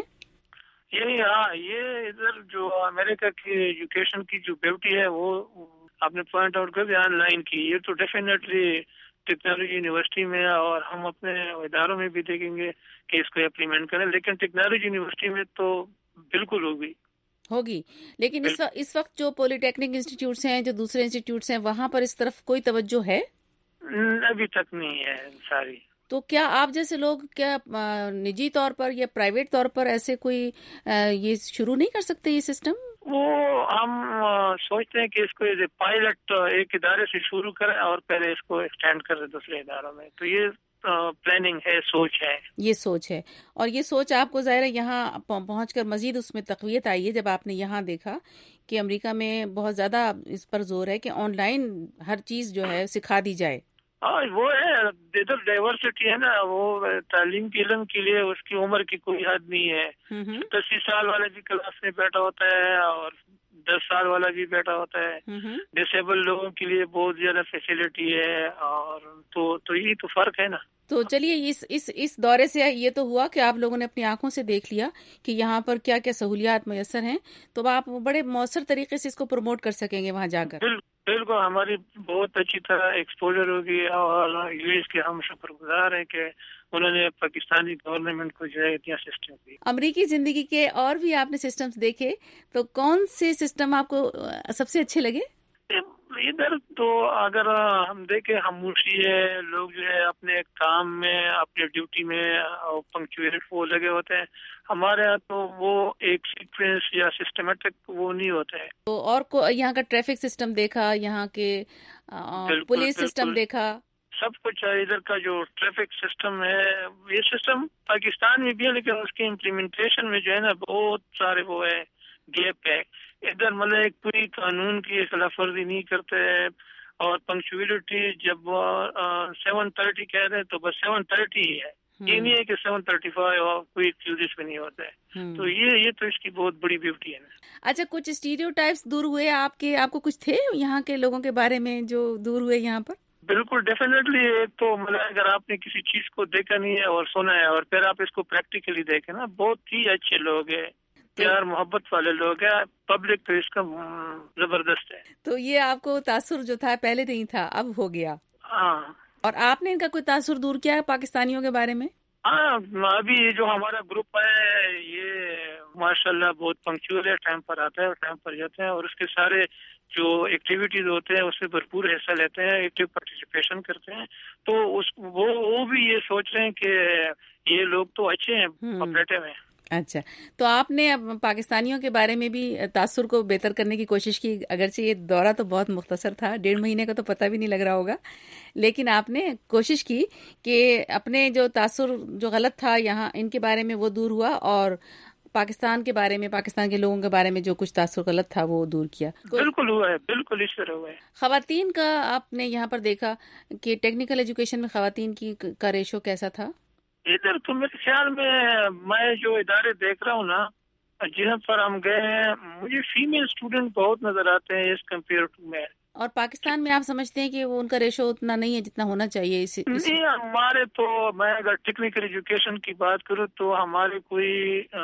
یہی ہاں، یہ ادھر جو امریکہ کی ایجوکیشن کی جو بیوٹی ہے وہ آپ نے پوائنٹ آؤٹ کر دیا آن لائن کی، یہ تو ڈیفینیٹلی ٹیکنالوجی یونیورسٹی میں اور ہم اپنے اداروں میں بھی دیکھیں گے کہ اس کو امپلیمنٹ کریں، لیکن ٹیکنالوجی یونیورسٹی میں تو بالکل ہوگی ہوگی لیکن اس وقت اس وقت جو پولی ٹیکنک انسٹیٹیوٹس ہیں، جو دوسرے انسٹیٹیوٹس ہیں، وہاں پر اس طرف کوئی توجہ ہے؟ ابھی تک نہیں ہے ساری۔ تو کیا آپ جیسے لوگ کیا نجی طور پر یا پرائیویٹ طور پر ایسے کوئی یہ شروع نہیں کر سکتے یہ سسٹم؟ وہ ہم سوچتے ہیں کہ اس کو ایز اے پائلٹ ایک ادارے سے شروع کریں اور پہلے اس کو ایکسٹینڈ کریں دوسرے اداروں میں، تو یہ پلاننگ ہے، سوچ ہے، یہ سوچ ہے۔ اور یہ سوچ آپ کو ظاہر ہے یہاں پہنچ کر مزید اس میں تقویت آئی ہے، جب آپ نے یہاں دیکھا کہ امریکہ میں بہت زیادہ اس پر زور ہے کہ آن لائن ہر چیز جو ہے سکھا دی جائے۔ ہاں وہ ہے، ادھر ڈائیورسٹی ہے نا، وہ تعلیم کے علم کے لیے اس کی عمر کی کوئی حد نہیں ہے، دس سال والا بھی کلاس میں بیٹھا ہوتا ہے اور دس سال والا بھی بیٹھا ہوتا ہے، ڈسیبل لوگوں کے لیے بہت زیادہ فیسلٹی ہے، اور تو تو یہ تو فرق ہے نا۔ تو چلیے اس اس اس دورے سے یہ تو ہوا کہ آپ لوگوں نے اپنی آنکھوں سے دیکھ لیا کہ یہاں پر کیا کیا سہولیات میسر ہیں، تو آپ بڑے مؤثر طریقے سے اس کو پروموٹ کر سکیں گے وہاں جا کر۔ بالکل، ہماری بہت اچھی طرح ایکسپوجر ہوگی، اور یو ایس کے ہم شکر گزار ہیں کہ انہوں نے پاکستانی گورنمنٹ کو جو ہے اتنا سسٹم دی۔ امریکی زندگی کے اور بھی آپ نے سسٹمز دیکھے، تو کون سے سسٹم آپ کو سب سے اچھے لگے؟ ادھر تو اگر ہم دیکھیں خاموشی ہے، لوگ جو ہے اپنے کام میں اپنے ڈیوٹی میں پنکچویٹ وہ لگے ہوتے ہیں. ہمارے یہاں تو وہ ایک سیکوینس یا سسٹمیٹک وہ نہیں ہوتا ہے. تو اور کو یہاں کا ٹریفک سسٹم دیکھا، یہاں کے پولیس سسٹم دیکھا، سب کچھ ادھر کا جو ٹریفک سسٹم ہے یہ سسٹم پاکستان میں بھی ہے، لیکن اس کی امپلیمنٹیشن میں جو ہے نا بہت سارے وہ ہے گیپ ہے. ادھر مطلب ایک پوری قانون کی خلاف ورزی نہیں کرتے ہیں، اور پنکچویلٹی جب سیون تھرٹی کہہ رہے ہیں تو بس سیون تھرٹی ہی ہے، یہ نہیں ہے کہ سیون تھرٹی فائیو اور کوئی ایکسکیوزز بھی نہیں ہوتا ہے. تو یہ یہ تو اس کی بہت بڑی بیوٹی ہے نا. اچھا، کچھ اسٹیریو ٹائپس دور ہوئے آپ کے، آپ کو کچھ تھے یہاں کے لوگوں کے بارے میں جو دور ہوئے یہاں پر؟ بالکل ڈیفینیٹلی. ایک تو مطلب اگر آپ نے کسی چیز کو دیکھا نہیں ہے اور سنا ہے اور پھر آپ اس کو پریکٹیکلی دیکھیں نا، بہت ہی اچھے لوگ ہیں، پیار محبت والے لوگ ہیں، پبلک تو اس کا زبردست ہے. تو یہ آپ کو تاثر جو تھا پہلے نہیں تھا، اب ہو گیا. ہاں. اور آپ نے ان کا کوئی تاثر دور کیا ہے پاکستانیوں کے بارے میں؟ ہاں، ابھی جو ہمارا گروپ ہے یہ ماشاءاللہ بہت پنکچوئل ہے، ٹائم پر آتا ہے اور ٹائم پر جاتے ہیں، اور اس کے سارے جو ایکٹیویٹیز ہوتے ہیں اس میں بھرپور حصہ لیتے ہیں، ایکٹیو پارٹیسپیشن کرتے ہیں. تو اس وہ وہ بھی یہ سوچ رہے ہیں کہ یہ لوگ تو اچھے ہیں، کوآپریٹو ہیں. اچھا، تو آپ نے اب پاکستانیوں کے بارے میں بھی تاثر کو بہتر کرنے کی کوشش کی، اگرچہ یہ دورہ تو بہت مختصر تھا، ڈیڑھ مہینے کا تو پتہ بھی نہیں لگ رہا ہوگا، لیکن آپ نے کوشش کی کہ اپنے جو تاثر جو غلط تھا یہاں ان کے بارے میں وہ دور ہوا، اور پاکستان کے بارے میں، پاکستان کے لوگوں کے بارے میں جو کچھ تاثر غلط تھا وہ دور کیا. بالکل ہوا ہے، بالکل اس طرح ہوا ہے. خواتین کا آپ نے یہاں پر دیکھا کہ ٹیکنیکل ایجوکیشن میں خواتین کی کا ریشو کیسا تھا؟ ادھر تو میرے خیال میں میں جو ادارے دیکھ رہا ہوں نا جہاں پر ہم گئے ہیں، مجھے فیمیل اسٹوڈنٹ بہت نظر آتے ہیں اس کمپیئر ٹو میل. اور پاکستان میں آپ سمجھتے ہیں کہ وہ ان کا ریشو اتنا نہیں ہے جتنا ہونا چاہیے؟ اس نہیں، ہمارے تو میں اگر ٹیکنیکل ایجوکیشن کی بات کروں تو ہمارے کوئی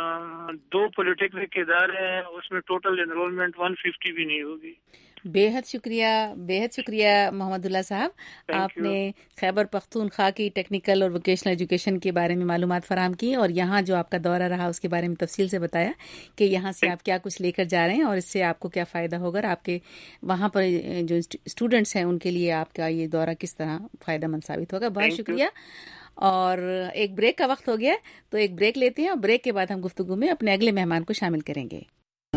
دو پولیٹیکنک کے ادارے ہیں، اس میں ٹوٹل انرولمنٹ ون ففٹی بھی نہیں ہوگی. بے حد شکریہ، بے حد شکریہ محمد اللہ صاحب. آپ نے خیبر پختونخوا کی ٹیکنیکل اور ووکیشنل ایجوکیشن کے بارے میں معلومات فراہم کی، اور یہاں جو آپ کا دورہ رہا اس کے بارے میں تفصیل سے بتایا کہ یہاں سے آپ کیا کچھ لے کر جا رہے ہیں اور اس سے آپ کو کیا فائدہ ہوگا، اور آپ کے وہاں پر جو اسٹوڈنٹس ہیں ان کے لیے آپ کا یہ دورہ کس طرح فائدہ مند ثابت ہوگا. بہت شکریہ. اور ایک بریک کا وقت ہو گیا، تو ایک بریک لیتے ہیں، اور بریک کے بعد ہم گفتگو میں اپنے اگلے مہمان کو شامل کریں گے.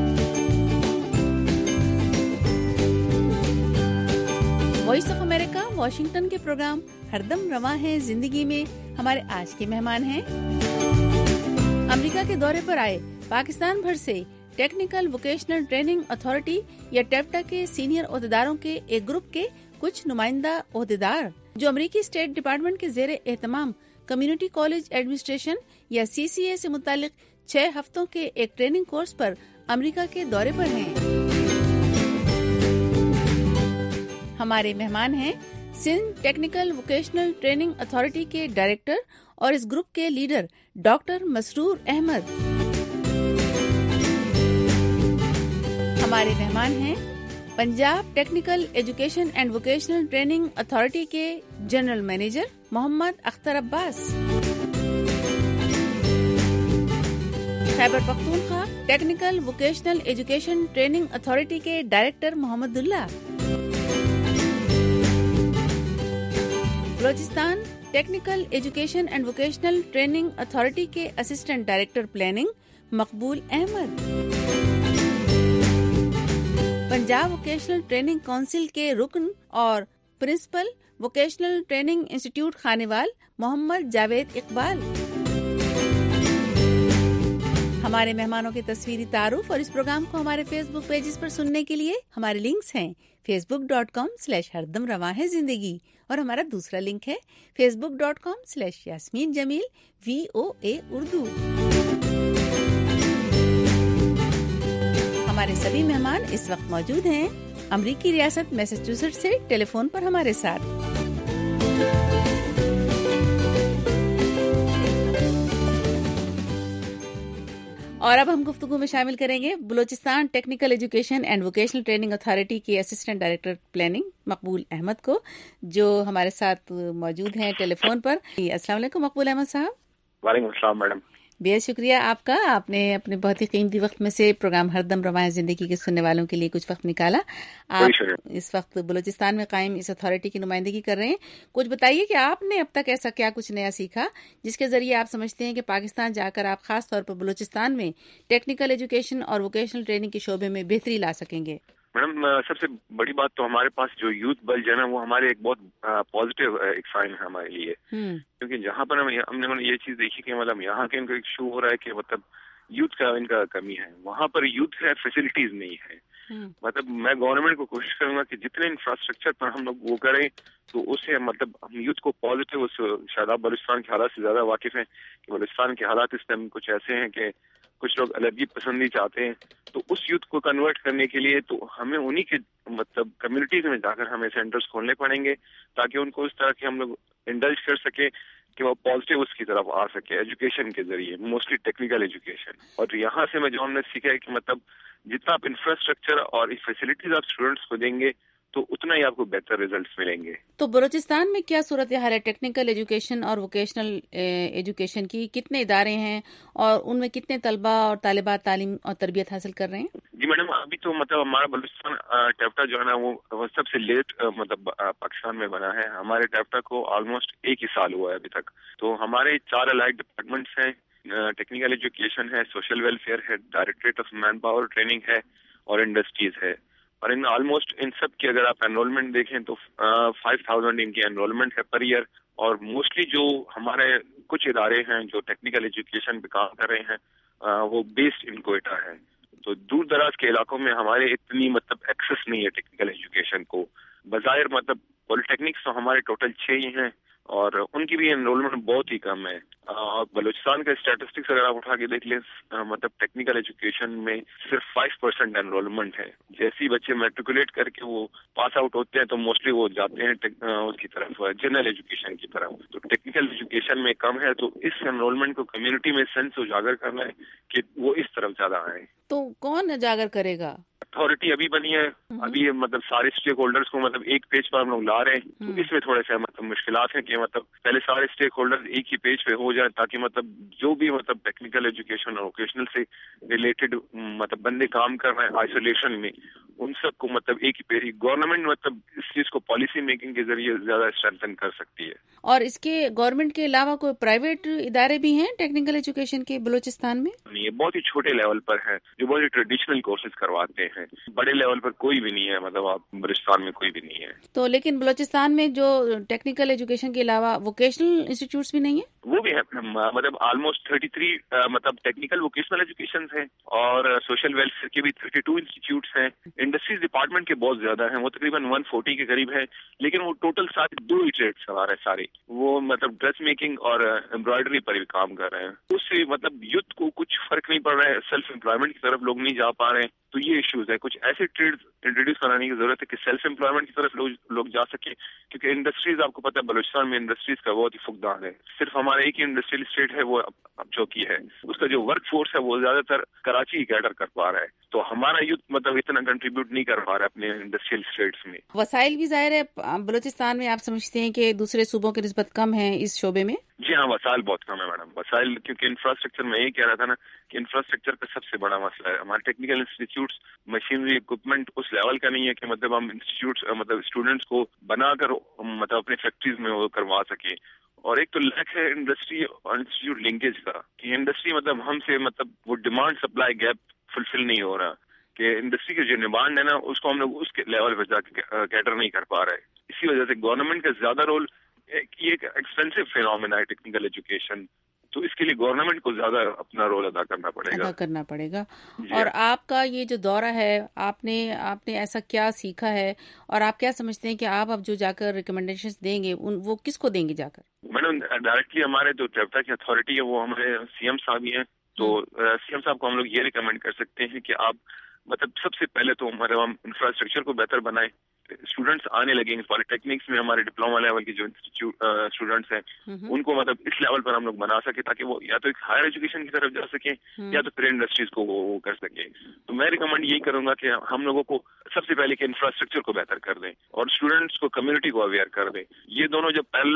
وائس آف امریکہ واشنگٹن کے پروگرام ہر دم رواں ہے زندگی میں ہمارے آج کے مہمان ہیں امریکہ کے دورے پر آئے پاکستان بھر سے ٹیکنیکل ووکیشنل ٹریننگ اتھارٹی یا ٹیپٹا کے سینئر عہدیداروں کے ایک گروپ کے کچھ نمائندہ عہدیدار جو امریکی اسٹیٹ ڈپارٹمنٹ کے زیر اہتمام کمیونٹی کالج ایڈمنسٹریشن یا سی سی اے سے متعلق چھ ہفتوں کے ایک ٹریننگ کورس پر امریکہ کے دورے پر ہیں. ہمارے مہمان ہیں Sindh technical vocational training authority کے ڈائریکٹر اور اس گروپ کے لیڈر ڈاکٹر مسرور احمد. ہمارے مہمان ہیں Punjab technical education and vocational training authority کے general manager Muhammad Akhtar Abbas. Khyber Pakhtunkhwa technical vocational education training authority کے director Muhammad Allah. Balochistan technical education and vocational training authority کے assistant director planning Maqbool Ahmed. Punjab vocational training council کے رکن اور principal vocational training institute Khanewal Muhammad Javed Iqbal. ہمارے مہمانوں کے تصویری تعارف اور اس پروگرام کو ہمارے فیس بک پیجز پر سننے کے لیے ہمارے لنکس ہیں Facebook dot com slash ہردم رواں ہے زندگی، اور ہمارا دوسرا لنک ہے Facebook dot com slash Yasmeen Jamil V O A Urdu. ہمارے سبھی مہمان اس وقت موجود ہیں امریکی ریاست میساچوسیٹس سے ٹیلی فون پر ہمارے ساتھ. اور اب ہم گفتگو میں شامل کریں گے Balochistan technical education and vocational training authority کے assistant director planning Maqbool Ahmed کو، جو ہمارے ساتھ موجود ہیں ٹیلی فون پر. السلام علیکم مقبول احمد صاحب. وعلیکم السلام میڈم. بہت شکریہ آپ کا، آپ نے اپنے بہت ہی قیمتی وقت میں سے پروگرام ہردم رواں ہے زندگی کے سننے والوں کے لیے کچھ وقت نکالا. آپ اس وقت بلوچستان میں قائم اس اتھارٹی کی نمائندگی کر رہے ہیں. کچھ بتائیے کہ آپ نے اب تک ایسا کیا کچھ نیا سیکھا جس کے ذریعے آپ سمجھتے ہیں کہ پاکستان جا کر آپ خاص طور پر بلوچستان میں ٹیکنیکل ایجوکیشن اور ووکیشنل ٹریننگ کے شعبے میں بہتری لا سکیں گے؟ میڈم سب سے بڑی بات تو ہمارے پاس جو یوتھ بل جو ہے نا وہ ہمارے ایک بہت پازیٹیو ایک سائن ہے ہمارے لیے، کیونکہ جہاں پر ہم ہم نے یہ چیز دیکھی کہ مطلب یہاں کے ان کو ایک شو ہو رہا ہے کہ مطلب یوتھ کا ان کا کمی ہے، وہاں پر یوتھ ہے فیسلٹیز نہیں ہے. مطلب میں گورنمنٹ کو کوشش کروں گا کہ جتنے انفراسٹرکچر پر ہم لوگ وہ کریں تو اس سے مطلب ہم یوتھ کو پازیٹیو، شاید آپ بلوچستان کے حالات سے زیادہ واقف ہیں کہ بلوچستان کے حالات اس ٹائم کچھ ایسے ہیں کہ کچھ لوگ الرجی پسندی چاہتے ہیں، تو اس یوتھ کو کنورٹ کرنے کے لیے تو ہمیں انہی کے مطلب کمیونٹیز میں جا کر ہمیں سینٹرز کھولنے پڑیں گے تاکہ ان کو اس طرح کے ہم لوگ انڈلج کر سکیں کہ وہ پازیٹیو اس کی طرف آ سکے ایجوکیشن کے ذریعے، موسٹلی ٹیکنیکل ایجوکیشن. اور یہاں سے میں جو ہم نے سیکھا ہے کہ مطلب جتنا آپ انفراسٹرکچر اور فیسلٹیز آپ اسٹوڈنٹس کو دیں گے تو اتنا ہی آپ کو بہتر ریزلٹس ملیں گے. تو بلوچستان میں کیا صورتحال ہے ٹیکنیکل ایجوکیشن اور ووکیشنل ایجوکیشن کی؟ کتنے ادارے ہیں اور ان میں کتنے طلبہ اور طالبات تعلیم اور تربیت حاصل کر رہے ہیں؟ جی میڈم، ابھی تو مطلب ہمارا بلوچستان ٹیپٹا جو ہے نا وہ سب سے لیٹ مطلب پاکستان میں بنا ہے. ہمارے ٹیپٹا کو آلموسٹ ایک ہی سال ہوا ہے ابھی تک. تو ہمارے چار الائڈ ڈپارٹمنٹس ہیں، ٹیکنیکل ایجوکیشن ہے، سوشل ویلفیئر ہے، directorate of manpower training ہے اور انڈسٹریز ہے. اور ان آلموسٹ ان سب کی اگر آپ انرولمنٹ دیکھیں تو فائیو تھاؤزینڈ ان کی انرولمنٹ ہے پر ایئر. اور موسٹلی جو ہمارے کچھ ادارے ہیں جو ٹیکنیکل ایجوکیشن پہ کام کر رہے ہیں وہ بیسڈ ان کوئٹہ ہے. تو دور دراز کے علاقوں میں ہمارے اتنی مطلب ایکسس نہیں ہے ٹیکنیکل ایجوکیشن کو. بظاہر مطلب پولیٹیکنکس تو ہمارے ٹوٹل چھ ہی ہیں اور ان کی بھی انرولمنٹ بہت ہی کم ہے. اور بلوچستان کا اسٹیٹسٹکس اگر آپ اٹھا کے دیکھ لیں مطلب ٹیکنیکل ایجوکیشن میں صرف فائیو پرسینٹ انرولمنٹ ہے. جیسے ہی بچے میٹریکولیٹ کر کے وہ پاس آؤٹ ہوتے ہیں تو موسٹلی وہ جاتے ہیں اس کی طرف، جنرل ایجوکیشن کی طرف. تو ٹیکنیکل ایجوکیشن میں کم ہے، تو اس انرولمنٹ کو کمیونٹی میں سینس اجاگر کرنا ہے کہ وہ اس طرف زیادہ آئیں. تو کون اجاگر کرے گا؟ اتھارٹی ابھی بنی ہے، ابھی مطلب سارے اسٹیک ہولڈرز کو مطلب ایک پیج پر ہم لوگ لا رہے ہیں. تو اس میں تھوڑے سے مطلب مشکلات ہیں کہ مطلب پہلے سارے اسٹیک ہولڈرز ایک ہی پیج پہ ہو جائیں تاکہ مطلب جو بھی مطلب ٹیکنیکل ایجوکیشن اور ووکیشنل سے ریلیٹڈ مطلب بندے کام کر رہے ہیں آئسولیشن میں، ان سب کو مطلب ایک ہی پیج. گورنمنٹ مطلب اس چیز کو پالیسی میکنگ کے ذریعے زیادہ اسٹرینتھن کر سکتی ہے. اور اس کے گورنمنٹ کے علاوہ کوئی پرائیویٹ ادارے بھی ہیں ٹیکنیکل ایجوکیشن کے بلوچستان میں؟ نہیں، یہ بہت ہی چھوٹے لیول پر ہے جو بہت ہی ٹریڈیشنل کورسز کرواتے ہیں. بڑے لیول پر کوئی بھی نہیں ہے، مطلب آپ بلوچستان میں کوئی بھی نہیں ہے. تو لیکن بلوچستان میں جو ٹیکنیکل ایجوکیشن کے علاوہ ووکیشنل انسٹیٹیوٹس بھی نہیں ہیں؟ وہ بھی ہے مطلب آلموسٹ تھرٹی تھری مطلب ٹیکنیکل ووکیشنل ایجوکیشن ہیں اور سوشل ویلفیئر کے بھی تھرٹی ٹو انسٹیٹیوٹس ہیں. انڈسٹریز ڈپارٹمنٹ کے بہت زیادہ ہیں، وہ تقریباً ون فورٹی کے قریب ہے. لیکن وہ ٹوٹل سارے دو ہی ٹریڈ سوار ہے سارے، وہ مطلب ڈریس میکنگ اور امبرائڈری پر بھی کام کر رہے ہیں. اس سے مطلب یوتھ کو کچھ فرق نہیں پڑ رہا ہے، سیلف امپلائمنٹ کی طرف لوگ نہیں جا پا رہے ہیں. تو یہ ایشوز ہے. کچھ ایسے ٹریڈ انٹروڈیوس کرانے کی ضرورت ہے کہ سیلف امپلائمنٹ کی طرف لوگ جا سکیں، کیونکہ انڈسٹریز آپ کو پتہ ہے بلوچستان میں انڈسٹریز کا بہت ہی فقدان ہے. صرف ہمارا ایک ہی انڈسٹریل اسٹیٹ ہے وہ اب چوکی ہے، اس کا جو ورک فورس ہے وہ زیادہ تر کراچی ہی کیٹر کر پا رہا ہے. تو ہمارا یوتھ مطلب اتنا کنٹریبیوٹ نہیں کر پا رہا ہے اپنے انڈسٹریل اسٹیٹس میں. وسائل بھی ظاہر ہے بلوچستان میں آپ سمجھتے ہیں کہ دوسرے صوبوں کی نسبت کم ہیں اس شعبے میں؟ جی ہاں، وسائل بہت کم ہے میڈم. وسائل کیونکہ انفراسٹرکچر میں یہی کہہ رہا تھا نا کہ انفراسٹرکچر کا سب سے بڑا مسئلہ ہے. ہمارے ٹیکنیکل انسٹیٹیوٹس مشینری اکوپمنٹ اس لیول کا نہیں ہے کہ مطلب ہم انسٹیٹیوٹس مطلب اسٹوڈنٹس کو بنا کر مطلب اپنے فیکٹریز میں وہ کروا سکیں. اور ایک تو لیک ہے انڈسٹری اور انسٹیٹیوٹ لنکیج کا کہ انڈسٹری مطلب ہم سے مطلب وہ ڈیمانڈ سپلائی گیپ فلفل نہیں ہو رہا کہ انڈسٹری کی جو ڈیمانڈ ہے نا اس کو ہم لوگ اس کے لیول پہ جا کے کیٹر نہیں کر پا رہے. اسی وجہ سے گورنمنٹ کا زیادہ رول، یہ ایک ایکسپینسو فینومینا ہے ٹیکنیکل ایجوکیشن، تو اس کے لیے گورنمنٹ کو زیادہ اپنا رول ادا کرنا پڑے گا ادا کرنا پڑے گا اور آپ کا یہ جو دورہ ہے آپ نے آپ نے ایسا کیا سیکھا ہے اور آپ کیا سمجھتے ہیں کہ آپ اب جو جا کر ریکمنڈیشن دیں گے وہ کس کو دیں گے جا کر؟ میڈم ڈائریکٹلی ہمارے جو ٹیپٹا کی اتھارٹی ہے وہ ہمارے سی ایم صاحب ہی ہیں. تو سی ایم صاحب کو ہم لوگ یہ ریکمینڈ کر سکتے ہیں کہ آپ مطلب سب سے پہلے تو ہمارے ہم انفراسٹرکچر کو بہتر بنائیں. اسٹوڈنٹس آنے لگیں گے پالی ٹیکنکس میں، ہمارے ڈپلوما لیول کے جو اسٹوڈنٹس ہیں ان کو مطلب اس لیول پر ہم لوگ بنا سکیں تاکہ وہ یا تو ایک ہائر ایجوکیشن کی طرف جا سکیں یا تو پھر انڈسٹریز کو وہ کر سکیں. تو میں ریکمینڈ یہی کروں گا کہ ہم لوگوں کو سب سے پہلے کہ انفراسٹرکچر کو بہتر کر دیں اور اسٹوڈنٹس کو کمیونٹی کو اویئر کر دیں. یہ دونوں جب پیرل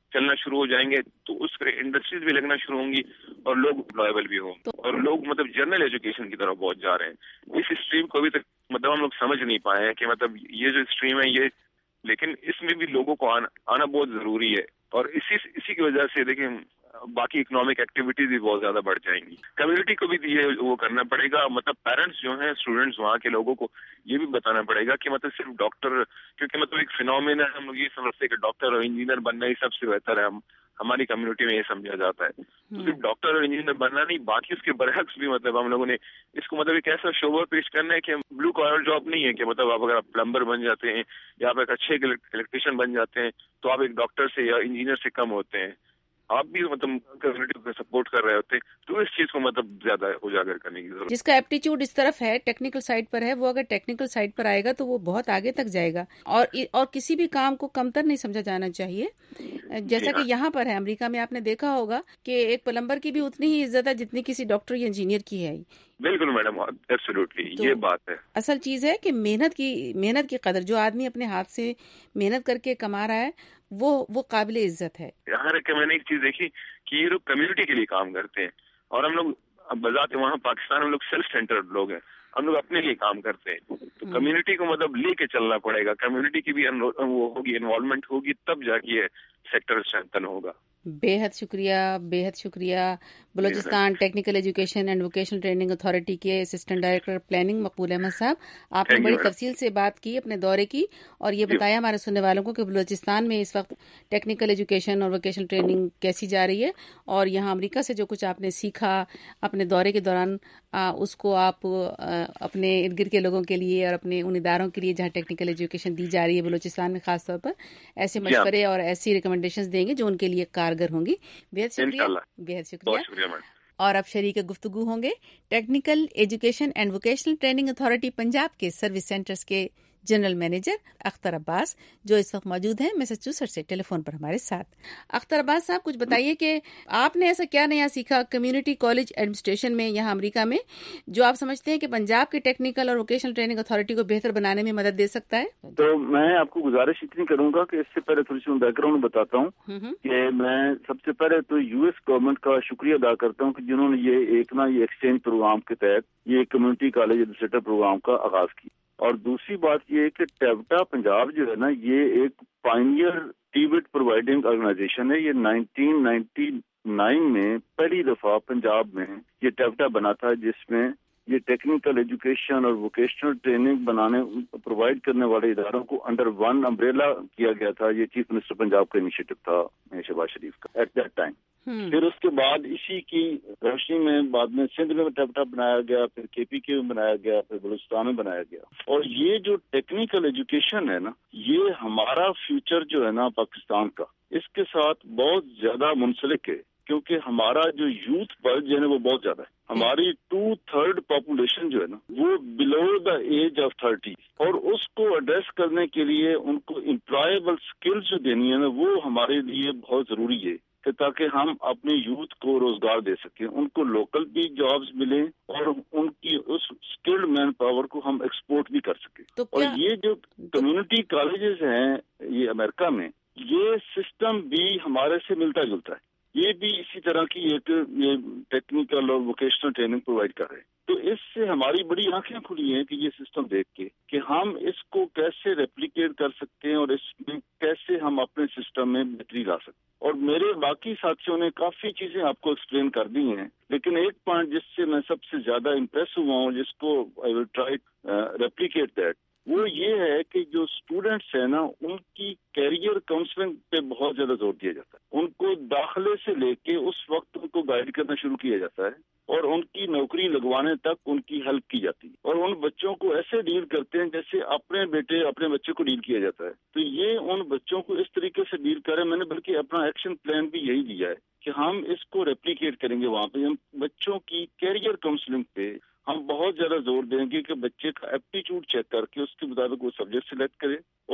چلنا شروع ہو جائیں گے تو اس پر انڈسٹریز بھی لگنا شروع ہوں گی اور لوگ امپلائیبل بھی ہوں گے. اور لوگ مطلب جنرل ایجوکیشن کی طرف بہت جا رہے ہیں. اس اسٹریم کو ابھی تک مطلب ہم لوگ سمجھ نہیں پائے ہیں کہ مطلب یہ جو اسٹریم ہے یہ, لیکن اس میں بھی لوگوں کو آنا آنا بہت ضروری ہے. اور اسی اسی کی وجہ سے دیکھیں باقی اکنامک ایکٹیویٹیز بھی بہت زیادہ بڑھ جائیں گی. کمیونٹی کو بھی یہ وہ کرنا پڑے گا, مطلب پیرنٹس جو ہیں اسٹوڈنٹس وہاں کے لوگوں کو یہ بھی بتانا پڑے گا کہ مطلب صرف ڈاکٹر, کیونکہ مطلب ایک فینومینا ہے, ہم لوگ یہ سمجھتے ہیں کہ ڈاکٹر اور انجینئر بننا ہی سب سے بہتر ہے, ہم ہماری کمیونٹی میں یہ سمجھا جاتا ہے. تو صرف ڈاکٹر اور انجینئر بننا نہیں, باقی اس کے برعکس بھی مطلب ہم لوگوں نے اس کو مطلب ایک ایسا شعبہ پیش کرنا ہے کہ بلو کالر جاب نہیں ہے کہ مطلب آپ اگر آپ پلمبر بن جاتے ہیں یا آپ ایک اچھے الیکٹریشین بن جاتے ہیں تو آپ ایک ڈاکٹر سے یا انجینئر سے کم ہوتے ہیں. آپ بھی مطلب کمیونٹی کو سپورٹ کر رہے ہوتے ہیں, تو اس چیز کو مطلب زیادہ اجاگر کرنے کی ضرورت. جس کا ایپٹیچیوڈ اس طرف ہے, ٹیکنیکل سائڈ پر ہے, وہ اگر ٹیکنیکل سائڈ پر آئے گا تو وہ بہت آگے تک جائے گا. اور اور کسی بھی کام کو کمتر نہیں سمجھا جانا چاہیے. جیسا کہ یہاں پر ہے امریکہ میں آپ نے دیکھا ہوگا کہ ایک پلمبر کی بھی اتنی ہی عزت ہے جتنی کسی ڈاکٹر یا انجینئر کی ہے. بالکل میڈم, ایبسولوٹلی یہ بات ہے. اصل چیز ہے کہ محنت کی محنت کی قدر, جو آدمی اپنے ہاتھ سے محنت کر کے کما رہا ہے وہ وہ قابل عزت ہے. یہاں رکھ کے میں نے ایک چیز دیکھی کہ یہ لوگ کمیونٹی کے لیے کام کرتے ہیں اور ہم لوگ بذات وہاں پاکستان ہم لوگ سیلف سینٹرڈ لوگ ہیں, ہم لوگ اپنے لیے کام کرتے ہیں. تو کمیونٹی کو مطلب لے کے چلنا پڑے گا, کمیونٹی کی بھی وہ ہوگی, انوالومنٹ ہوگی, تب جا کے یہ سیکٹر اسٹرینتھن ہوگا. بے حد شکریہ, بے حد شکریہ. Balochistan technical education and vocational training authority کے assistant director planning Maqbool Ahmed صاحب, آپ نے بڑی تفصیل سے بات کی اپنے دورے کی اور یہ بتایا ہمارے سننے والوں کو کہ بلوچستان میں اس وقت ٹیکنیکل ایجوکیشن اور ووکیشنل ٹریننگ کیسی جا رہی ہے, اور یہاں امریکہ سے جو کچھ آپ نے سیکھا اپنے دورے کے دوران اس کو آپ اپنے ارد گرد کے لوگوں کے لیے اور اپنے ان اداروں کے لیے جہاں ٹیکنیکل ایجوکیشن دی جا رہی ہے بلوچستان میں خاص طور پر, ایسے مشورے اور ایسی ریکمنڈیشنز دیں گے جو ان کے لیے کارگر ہوں گی. بہت شکریہ, بہت شکریہ. اور اب شریک گفتگو ہوں گے technical education and vocational training authority Punjab کے سروس سینٹرز کے جنرل مینیجر اختر عباس, جو اس وقت موجود ہیں میساچوسیٹس سے ٹیلی فون پر ہمارے ساتھ. اختر عباس صاحب, کچھ بتائیے کہ آپ نے ایسا کیا نیا سیکھا کمیونٹی کالج ایڈمنسٹریشن میں یہاں امریکہ میں, جو آپ سمجھتے ہیں کہ پنجاب کی ٹیکنیکل اور ووکیشنل ٹریننگ اتھارٹی کو بہتر بنانے میں مدد دے سکتا ہے؟ تو میں آپ کو گزارش اتنی کروں گا کہ اس سے پہلے تھوڑی سی بیک گراؤنڈ بتاتا ہوں کہ میں سب سے پہلے تو یو ایس گورنمنٹ کا شکریہ ادا کرتا ہوں کہ جنہوں نے یہ ایک نا یہ ایکسچینج پروگرام کے تحت یہ کمیونٹی کالج ایڈمنسٹریٹر پروگرام کا آغاز کیا. اور دوسری بات یہ ہے کہ ٹیوٹا پنجاب جو ہے نا یہ ایک پائنیئر ٹیبٹ پرووائڈنگ آرگنائزیشن ہے. یہ نائنٹین نائنٹی نائن میں پہلی دفعہ پنجاب میں یہ ٹیوٹا بنا تھا, جس میں یہ ٹیکنیکل ایجوکیشن اور ووکیشنل ٹریننگ بنانے پرووائڈ کرنے والے اداروں کو انڈر ون امبریلا کیا گیا تھا. یہ چیف منسٹر پنجاب کا انیشیٹو تھا شہباز شریف کا ایٹ دیٹ ٹائم. پھر اس کے بعد اسی کی روشنی میں بعد میں سندھ میں ٹیوٹا بنایا گیا, پھر کے پی کے میں بنایا گیا, پھر بلوچستان میں بنایا گیا. اور یہ جو ٹیکنیکل ایجوکیشن ہے نا, یہ ہمارا فیوچر جو ہے نا پاکستان کا, اس کے ساتھ بہت زیادہ منسلک ہے, کیونکہ ہمارا جو یوتھ پر جو ہے نا وہ بہت زیادہ ہے. ہماری ٹو تھرڈ پاپولیشن جو ہے نا وہ below the age of thirty, اور اس کو ایڈریس کرنے کے لیے ان کو امپلائیبل اسکلز جو دینی ہے نا وہ ہمارے لیے بہت ضروری ہے, کہ تاکہ ہم اپنے یوتھ کو روزگار دے سکیں, ان کو لوکل بھی جابز ملیں اور ان کی اس اسکلڈ مین پاور کو ہم ایکسپورٹ بھی کر سکیں. اور یہ جو کمیونٹی کالجز ہیں یہ امریکہ میں, یہ سسٹم بھی ہمارے سے ملتا جلتا ہے. یہ بھی اسی طرح کی ایک یہ ٹیکنیکل اور ووکیشنل ٹریننگ پرووائڈ کر رہے ہیں. تو اس سے ہماری بڑی آنکھیں کھلی ہیں کہ یہ سسٹم دیکھ کے کہ ہم اس کو کیسے ریپلیکیٹ کر سکتے ہیں اور اس میں کیسے ہم اپنے سسٹم میں بہتری لا سکتے ہیں. اور میرے باقی ساتھیوں نے کافی چیزیں آپ کو ایکسپلین کر دی ہیں, لیکن ایک پوائنٹ جس سے میں سب سے زیادہ امپریس ہوا ہوں, جس کو I will try replicate that, وہ یہ ہے کہ جو اسٹوڈینٹس ہیں نا ان کی کیریئر کاؤنسلنگ پہ بہت زیادہ زور دیا جاتا ہے. ان کو داخلے سے لے کے اس وقت ان کو گائیڈ کرنا شروع کیا جاتا ہے اور ان کی نوکری لگوانے تک ان کی ہیلپ کی جاتی ہے. اور ان بچوں کو ایسے ڈیل کرتے ہیں جیسے اپنے بیٹے اپنے بچے کو ڈیل کیا جاتا ہے. تو یہ ان بچوں کو اس طریقے سے ڈیل کریں. میں نے بلکہ اپنا ایکشن پلان بھی یہی دیا ہے کہ ہم اس کو ریپلیکیٹ کریں گے. وہاں پہ ہم بچوں کی کیریئر کاؤنسلنگ پہ ہم بہت زیادہ زور دیں گے کہ بچے کا ایپٹیچیوڈ چیک کر کے اس کے مطابق وہ سبجیکٹ سلیکٹ کرے اور اس کو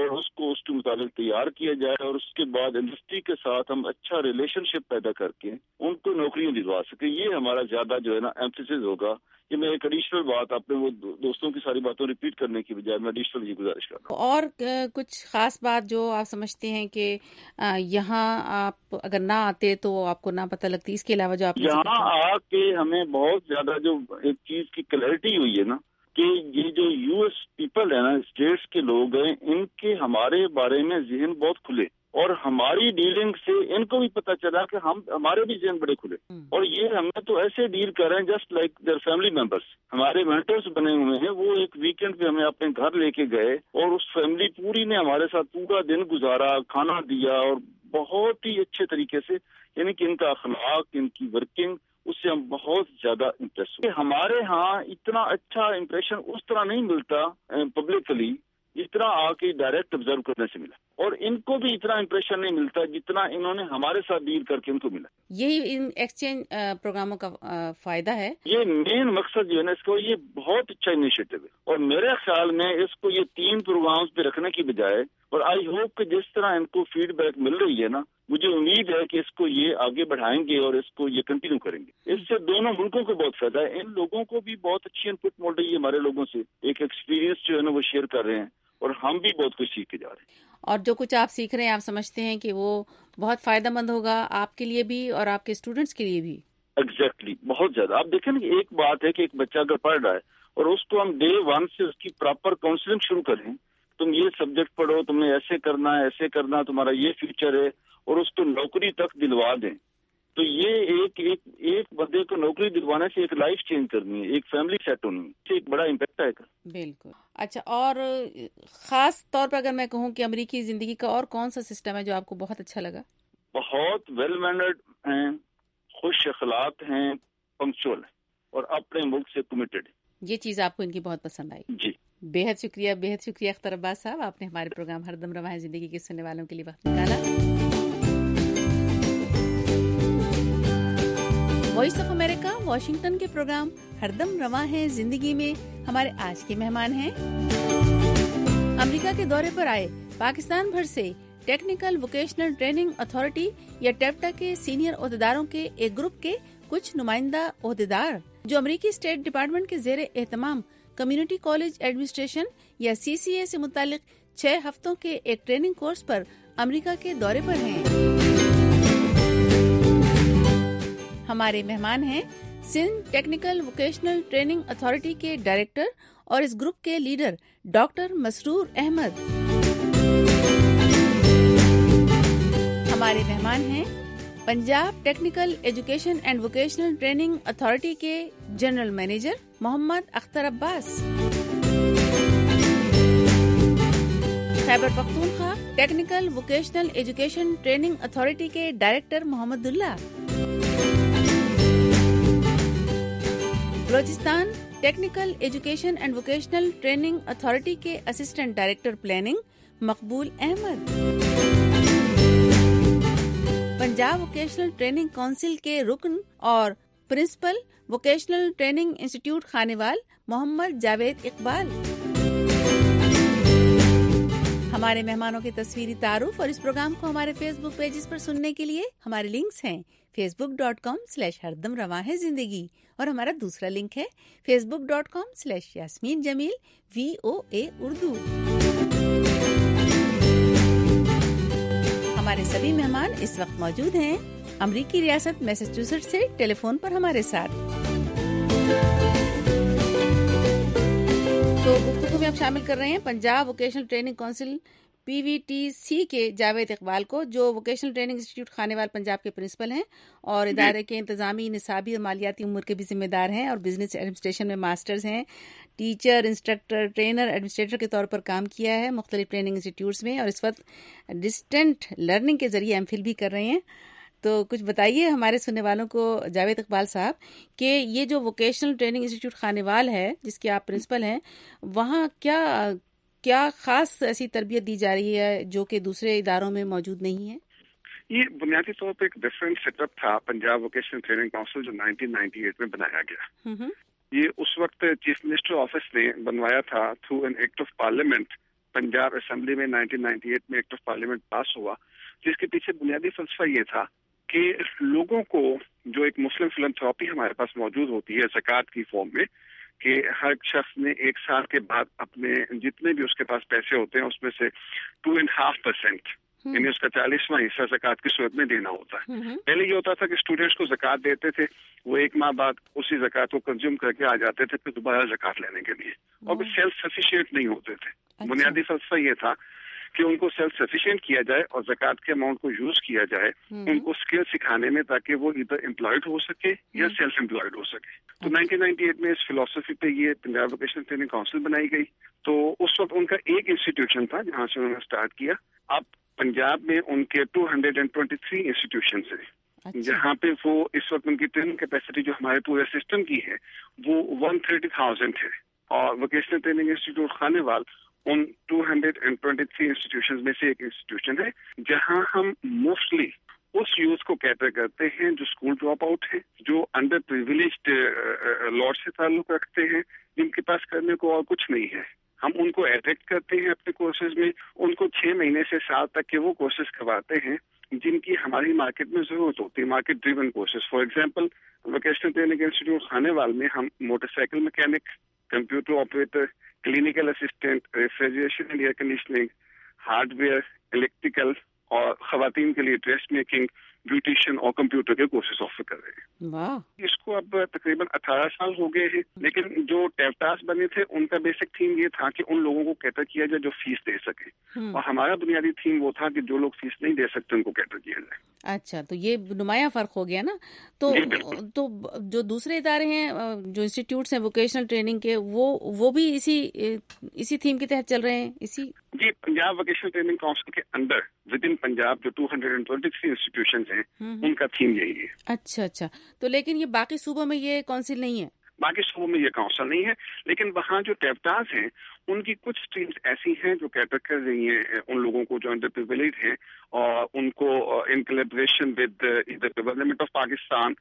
کو اس کے مطابق تیار کیا جائے اور اس کے بعد انڈسٹری کے ساتھ ہم اچھا ریلیشن شپ پیدا کر کے ان کو نوکریاں دلوا سکیں. یہ ہمارا زیادہ جو ہے نا ایمفیسس ہوگا. کہ میں ایک ایڈیشنل بات آپ نے وہ دوستوں کی ساری باتوں ریپیٹ کرنے کی بجائے میں ایڈیشنل یہ گزارش کر رہا ہوں. اور کچھ خاص بات جو آپ سمجھتے ہیں کہ یہاں آپ اگر نہ آتے تو آپ کو نہ پتہ لگتی, اس کے علاوہ جو آپ یہاں آ کے ہمیں بہت زیادہ جو ایک چیز کی کلیئرٹی ہوئی ہے نا کہ یہ جو یو ایس پیپل ہے نا, اسٹیٹس کے لوگ ہیں, ان کے ہمارے بارے میں ذہن بہت کھلے اور ہماری ڈیلنگ سے ان کو بھی پتا چلا کہ ہم ہمارے بھی ذہن بڑے کھلے اور یہ ہمیں تو ایسے ڈیل کر رہے ہیں just like their family members. ہمارے مینٹرس بنے ہوئے ہیں. وہ ایک ویکینڈ پہ ہمیں اپنے گھر لے کے گئے اور اس فیملی پوری نے ہمارے ساتھ پورا دن گزارا, کھانا دیا اور بہت ہی اچھے طریقے سے, یعنی کہ ان کا اخلاق, ان کی ورکنگ, اس سے ہم بہت زیادہ امپریس ہوئے. ہمارے ہاں اتنا اچھا امپریشن اس طرح نہیں ملتا پبلکلی جتنا آ کے ڈائریکٹ آبزرو کرنے سے ملا, اور ان کو بھی اتنا امپریشن نہیں ملتا جتنا انہوں نے ہمارے ساتھ ڈیل کر کے ان کو ملا. یہی ان ایکسچینج پروگراموں کا فائدہ ہے. یہ مین مقصد جو ہے نا اس کو, یہ بہت اچھا انیشیٹو ہے اور میرے خیال میں اس کو یہ تین پروگرامز پہ رکھنے کی بجائے, اور آئی ہوپ کہ جس طرح ان کو فیڈ بیک مل رہی ہے نا, مجھے امید ہے کہ اس کو یہ آگے بڑھائیں گے اور اس کو یہ کنٹینیو کریں گے. اس سے دونوں ملکوں کو بہت فائدہ ہے. ان لوگوں کو بھی بہت اچھی ان پٹ مل رہی ہے ہمارے لوگوں سے, ایک ایکسپیرینس جو ہے نا وہ شیئر کر رہے ہیں اور ہم بھی بہت کچھ سیکھ کے جا رہے ہیں. اور جو کچھ آپ سیکھ رہے ہیں آپ سمجھتے ہیں کہ وہ بہت فائدہ مند ہوگا آپ کے لیے بھی اور آپ کے اسٹوڈنٹس کے لیے بھی؟ ایگزیکٹلی, بہت زیادہ. آپ دیکھیں نا کہ ایک بات ہے کہ ایک بچہ اگر پڑھ رہا ہے اور اس کو ہم ڈے ون سے اس کی پراپر کاؤنسلنگ شروع کریں, تم یہ سبجیکٹ پڑھو, تم نے ایسے کرنا ہے, ایسے کرنا, تمہارا یہ فیوچر ہے, اور اس کو نوکری تک دلوا دیں, تو یہ ایک ایک ایک بندے کو نوکری دلوانے سے ایک لائف چینج کرنی ہے, ایک فیملی سیٹ ہونی ہے, ایک بڑا امپیکٹ آئے گا. بالکل. اچھا, اور خاص طور پر اگر میں کہوں کہ امریکی زندگی کا اور کون سا سسٹم ہے جو آپ کو بہت اچھا لگا؟ بہت ویل مینرڈ ہیں, خوش اخلاق ہیں, پنکچوئل ہیں اور اپنے ملک سے کمیٹڈ ہیں. یہ چیز آپ کو ان کی بہت پسند آئی؟ جی, بے حد شکریہ, بے حد شکریہ اختر عباس صاحب, آپ نے ہمارے پروگرام ہر دم رواں ہے زندگی کے سننے والوں کے لیے وقت نکالا. وائس آف امریکہ واشنگٹن کے پروگرام ہر دم رواں ہے زندگی میں ہمارے آج کے مہمان ہیں امریکہ کے دورے پر آئے پاکستان بھر سے ٹیکنیکل ووکیشنل ٹریننگ اتھارٹی یا ٹیپٹا کے سینئر عہدیداروں کے ایک گروپ کے کچھ نمائندہ عہدیدار جو امریکی اسٹیٹ ڈپارٹمنٹ کے زیر اہتمام کمیونٹی کالج ایڈمنسٹریشن یا سی سی اے سے متعلق چھ ہفتوں کے ایک ٹریننگ کورس پر امریکہ کے دورے پر ہیں. ہمارے مہمان ہیں Sindh technical vocational training authority کے ڈائریکٹر اور اس گروپ کے لیڈر ڈاکٹر مسرور احمد. ہمارے مہمان ہیں Punjab technical education and vocational training authority کے general manager Muhammad Akhtar Abbas. Khyber Pakhtunkhwa technical vocational education training authority کے director Muhammad Allah. Balochistan technical education and vocational training authority کے assistant director planning Maqbool Ahmed. Punjab vocational training council کے رکن اور principal vocational training institute Khanewal Muhammad Javed Iqbal. ہمارے مہمانوں کے تصویری تعارف اور اس پروگرام کو ہمارے فیس بک پیجز پر سننے کے لیے ہمارے لنکس ہیں Facebook dot com slash ہردم رواں ہے زندگی, اور ہمارا دوسرا لنک ہے Facebook dot com slash Yasmeen Jamil V O A Urdu. ہمارے سبھی مہمان اس وقت موجود ہیں امریکی ریاست میساچوسیٹس سے ٹیلی فون پر ہمارے ساتھ. تو گفتگو میں اب شامل کر رہے ہیں Punjab vocational training council P V T C کے جاوید اقبال کو, جو vocational training institute Khanewal Punjab کے پرنسپل ہیں اور ادارے کے انتظامی, نصابی اور مالیاتی امور کے بھی ذمہ دار ہیں, اور بزنس ایڈمنسٹریشن میں ماسٹرز ہیں. ٹیچر, انسٹرکٹر, ٹرینر, ایڈمنسٹریٹر کے طور پر کام کیا ہے مختلف ٹریننگ انسٹیٹیوٹس میں, اور اس وقت ڈسٹنٹ لرننگ کے ذریعے ایم فل بھی کر رہے ہیں. تو کچھ بتائیے ہمارے سننے والوں کو جاوید اقبال صاحب کہ یہ جو ووکیشنل ٹریننگ انسٹیٹیوٹ خانیوال ہے جس کے آپ پرنسپل ہیں, وہاں کیا کیا خاص ایسی تربیت دی جا رہی ہے جو کہ دوسرے اداروں میں موجود نہیں ہے؟ یہ بنیادی طور پہ ایک ڈفرینٹ سیٹ اپ تھا پنجاب ووکیشنل ٹریننگ کونسل جو نائنٹین نائنٹی ایٹ میں بنایا گیا. یہ اس وقت چیف منسٹر آفس نے بنوایا تھا through an act of parliament Punjab assembly में नाइनटीन नाइंटी एट में एक्ट ऑफ पार्लियामेंट पास हुआ, जिसके पीछे बुनियादी फलसफा ये था कि लोगों को जो एक मुस्लिम फिलंथ्रॉपी हमारे पास मौजूद होती है ज़कात की फॉर्म में, कि हर शख्स ने एक साल के बाद अपने जितने भी उसके पास पैसे होते हैं उसमें से टू एंड हाफ परसेंट यानी उसका चालीसवां हिस्सा ज़कात की सूरत में देना होता है। पहले ये होता था कि स्टूडेंट्स को ज़कात देते थे, वो एक माह बाद उसी ज़कात को कंज्यूम करके आ जाते थे फिर दोबारा ज़कात लेने के लिए, और वो सेल्फ सफिशिएंट नहीं होते थे। अच्छा। बुनियादी फलसफा ये था कि उनको सेल्फ सफिशिएंट किया जाए और ज़कात के अमाउंट को यूज किया जाए उनको स्किल सिखाने में, ताकि वो इधर एम्प्लॉयड हो सके या सेल्फ एम्प्लॉयड हो सके। तो नाइनटीन नाइंटी एट में इस फिलोसफी पे ये पंजाब वोकेशनल ट्रेनिंग काउंसिल बनाई गई। तो उस वक्त उनका एक इंस्टीट्यूशन था जहाँ से उन्होंने स्टार्ट किया। अब पंजाब में उनके two hundred twenty three institution है। अच्छा। जहाँ पे वो इस वक्त उनकी ट्रेनिंग कैपेसिटी जो हमारे पूरे सिस्टम की है वो वन थर्टी थाउजेंड है, और वोकेशनल ट्रेनिंग इंस्टीट्यूट खानेवाल उन two hundred twenty three institution में से एक इंस्टीट्यूशन है जहाँ हम मोस्टली उस यूथ को कैटर करते हैं जो स्कूल ड्रॉप आउट है, जो अंडर प्रिविलेज्ड लॉट से ताल्लुक रखते हैं, जिनके पास करने को और कुछ नहीं है। हम उनको अट्रैक्ट करते हैं अपने कोर्सेज में, उनको छह महीने से साल तक के वो कोर्सेज करवाते हैं जिनकी हमारी मार्केट में जरूरत होती है, market driven courses. For example vocational training institute Khanewal में हम motorcycle mechanic, computer operator, clinical assistant, refrigeration and air conditioning, hardware, electrical और खवातीन के लिए ड्रेस मेकिंग, ब्यूटिशियन और कंप्यूटर के कोर्सेज ऑफर कर रहे हैं। वाह। इसको अब तकरीबन अठारह साल हो गए हैं, लेकिन जो टेप्टास बने थे उनका बेसिक थीम ये था कि उन लोगों को कैटर किया जाए जो फीस दे सके, और हमारा बुनियादी थीम वो था कि जो लोग फीस नहीं दे सकते उनको कैटर किया जाए। अच्छा, तो ये नुमाया फर्क हो गया ना। तो तो जो दूसरे इदारे हैं, जो इंस्टीट्यूट्स हैं वोकेशनल ट्रेनिंग के, वो वो भी इसी इसी थीम के तहत चल रहे हैं। इसी जी, पंजाब वोकेशनल ट्रेनिंग काउंसिल के अंदर विद इन पंजाब जो two hundred twenty three institution हैं उनका थीम यही है। अच्छा अच्छा, तो लेकिन ये बाकी सूबों में ये काउंसिल नहीं है? बाकी सूबों में ये काउंसिल नहीं है, लेकिन वहाँ जो टेप्टास हैं उनकी कुछ स्ट्रीम्स ऐसी हैं जो कैटर कर रही हैं उन लोगों को जो अंडर प्रिविलेज हैं, और उनको इन कोलैबोरेशन विद इधर गवर्नमेंट ऑफ पाकिस्तान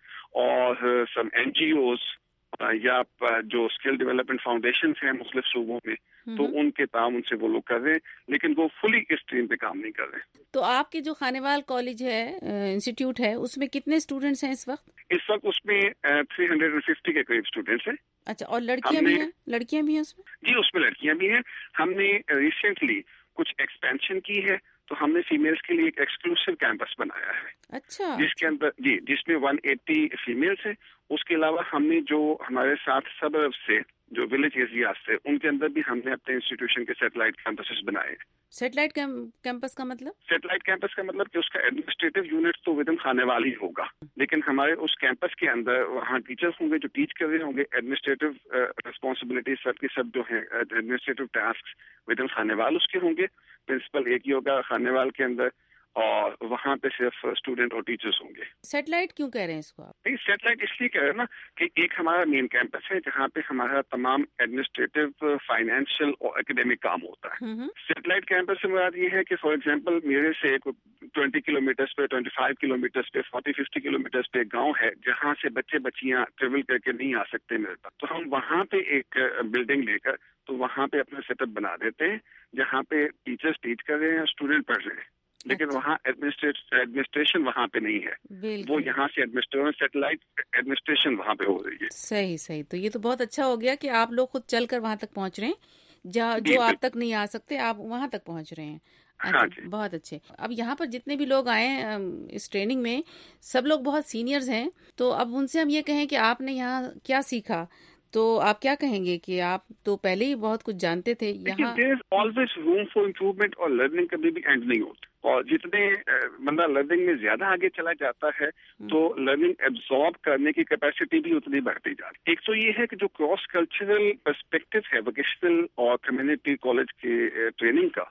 और सम एनजीओज या जो स्किल डेवलपमेंट फाउंडेशन हैं मुख्तलिफ सूबों में, तो उनके ताउन से वो लोग कर रहे हैं, लेकिन वो फुली इस स्ट्रीम पे काम नहीं कर रहे। तो आपके जो खानेवाल कॉलेज है, इंस्टीट्यूट है, उसमें कितने स्टूडेंट्स हैं इस वक्त? इस वक्त उसमें थ्री हंड्रेड फिफ्टी के करीब स्टूडेंट्स हैं। अच्छा, और लड़कियां भी हैं? लड़कियां भी हैं उसमें? जी, उसमें लड़कियां भी हैं। हमने रिसेंटली कुछ एक्सपेंशन की है, तो हमने फीमेल्स के लिए एक एक्सक्लूसिव कैंपस बनाया है। अच्छा। जिसके अंदर जी जिसमें वन एट्टी फीमेल्स है। उसके अलावा हमने जो हमारे साथ सबर्ब से जो विलेज एरियाज से उनके अंदर भी हमने अपने इंस्टीट्यूशन के सैटेलाइट कैंपसेस बनाए। सैटेलाइट कैंपस का मतलब? सैटेलाइट कैंपस का मतलब कि उसका एडमिनिस्ट्रेटिव यूनिट तो विद इन खानेवाल ही होगा, लेकिन हमारे उस कैंपस के अंदर वहाँ टीचर्स होंगे जो टीच कर रहे होंगे। एडमिनिस्ट्रेटिव रिस्पॉन्सिबिलिटी सब के सब जो है administrative task within Khanewal उसके होंगे। प्रिंसिपल एक ही होगा खानेवाल के अंदर, और वहाँ पे सिर्फ स्टूडेंट और टीचर्स होंगे। सैटेलाइट क्यों कह रहे हैं इसको आप? नहीं, सैटेलाइट इसलिए कह रहे हैं ना कि एक हमारा मेन कैंपस है जहाँ पे हमारा तमाम एडमिनिस्ट्रेटिव, फाइनेंशियल और एकेडमिक काम होता है। सैटेलाइट कैंपस से मुराद ये है कि फॉर एग्जांपल मेरे से ट्वेंटी किलोमीटर्स पे, ट्वेंटी फाइव किलोमीटर्स पे, फोर्टी फिफ्टी किलोमीटर्स पे गाँव है जहाँ से बच्चे बच्चियाँ ट्रेवल करके नहीं आ सकते मेरे पास, तो हम वहाँ पे एक बिल्डिंग लेकर तो वहाँ पे अपना सेटअप बना देते हैं जहाँ पे टीचर्स टीच कर रहे हैं, स्टूडेंट पढ़ रहे हैं, लेकिन अच्छा। वहाँ एडमिनिस्ट्रेशन वहाँ पे नहीं है, वो यहाँ से एडमिनिस्ट्रेशन सैटेलाइट एडमिनिस्ट्रेशन वहाँ पे हो रही है। सही सही, तो ये तो बहुत अच्छा हो गया कि आप लोग खुद चल कर वहाँ तक पहुँच रहे हैं, जहाँ जो आप तक नहीं आ सकते आप वहाँ तक पहुँच रहे हैं। अच्छा, हाँ, बहुत अच्छे। अब यहाँ पर जितने भी लोग आए इस ट्रेनिंग में सब लोग बहुत सीनियर्स हैं, तो अब उनसे हम ये कहें कि आपने यहाँ क्या सीखा, तो आप क्या कहेंगे कि आप तो पहले ही बहुत कुछ जानते थे? यहाँ there is always room for improvement, और लर्निंग कभी भी एंड नहीं होती, और जितने बंदा लर्निंग में ज्यादा आगे चला जाता है तो लर्निंग एब्जॉर्ब करने की कैपेसिटी भी उतनी बढ़ती जाती है। एक तो ये है कि जो क्रॉस कल्चरल पर्सपेक्टिव है वोकेशनल और कम्युनिटी कॉलेज के ट्रेनिंग का,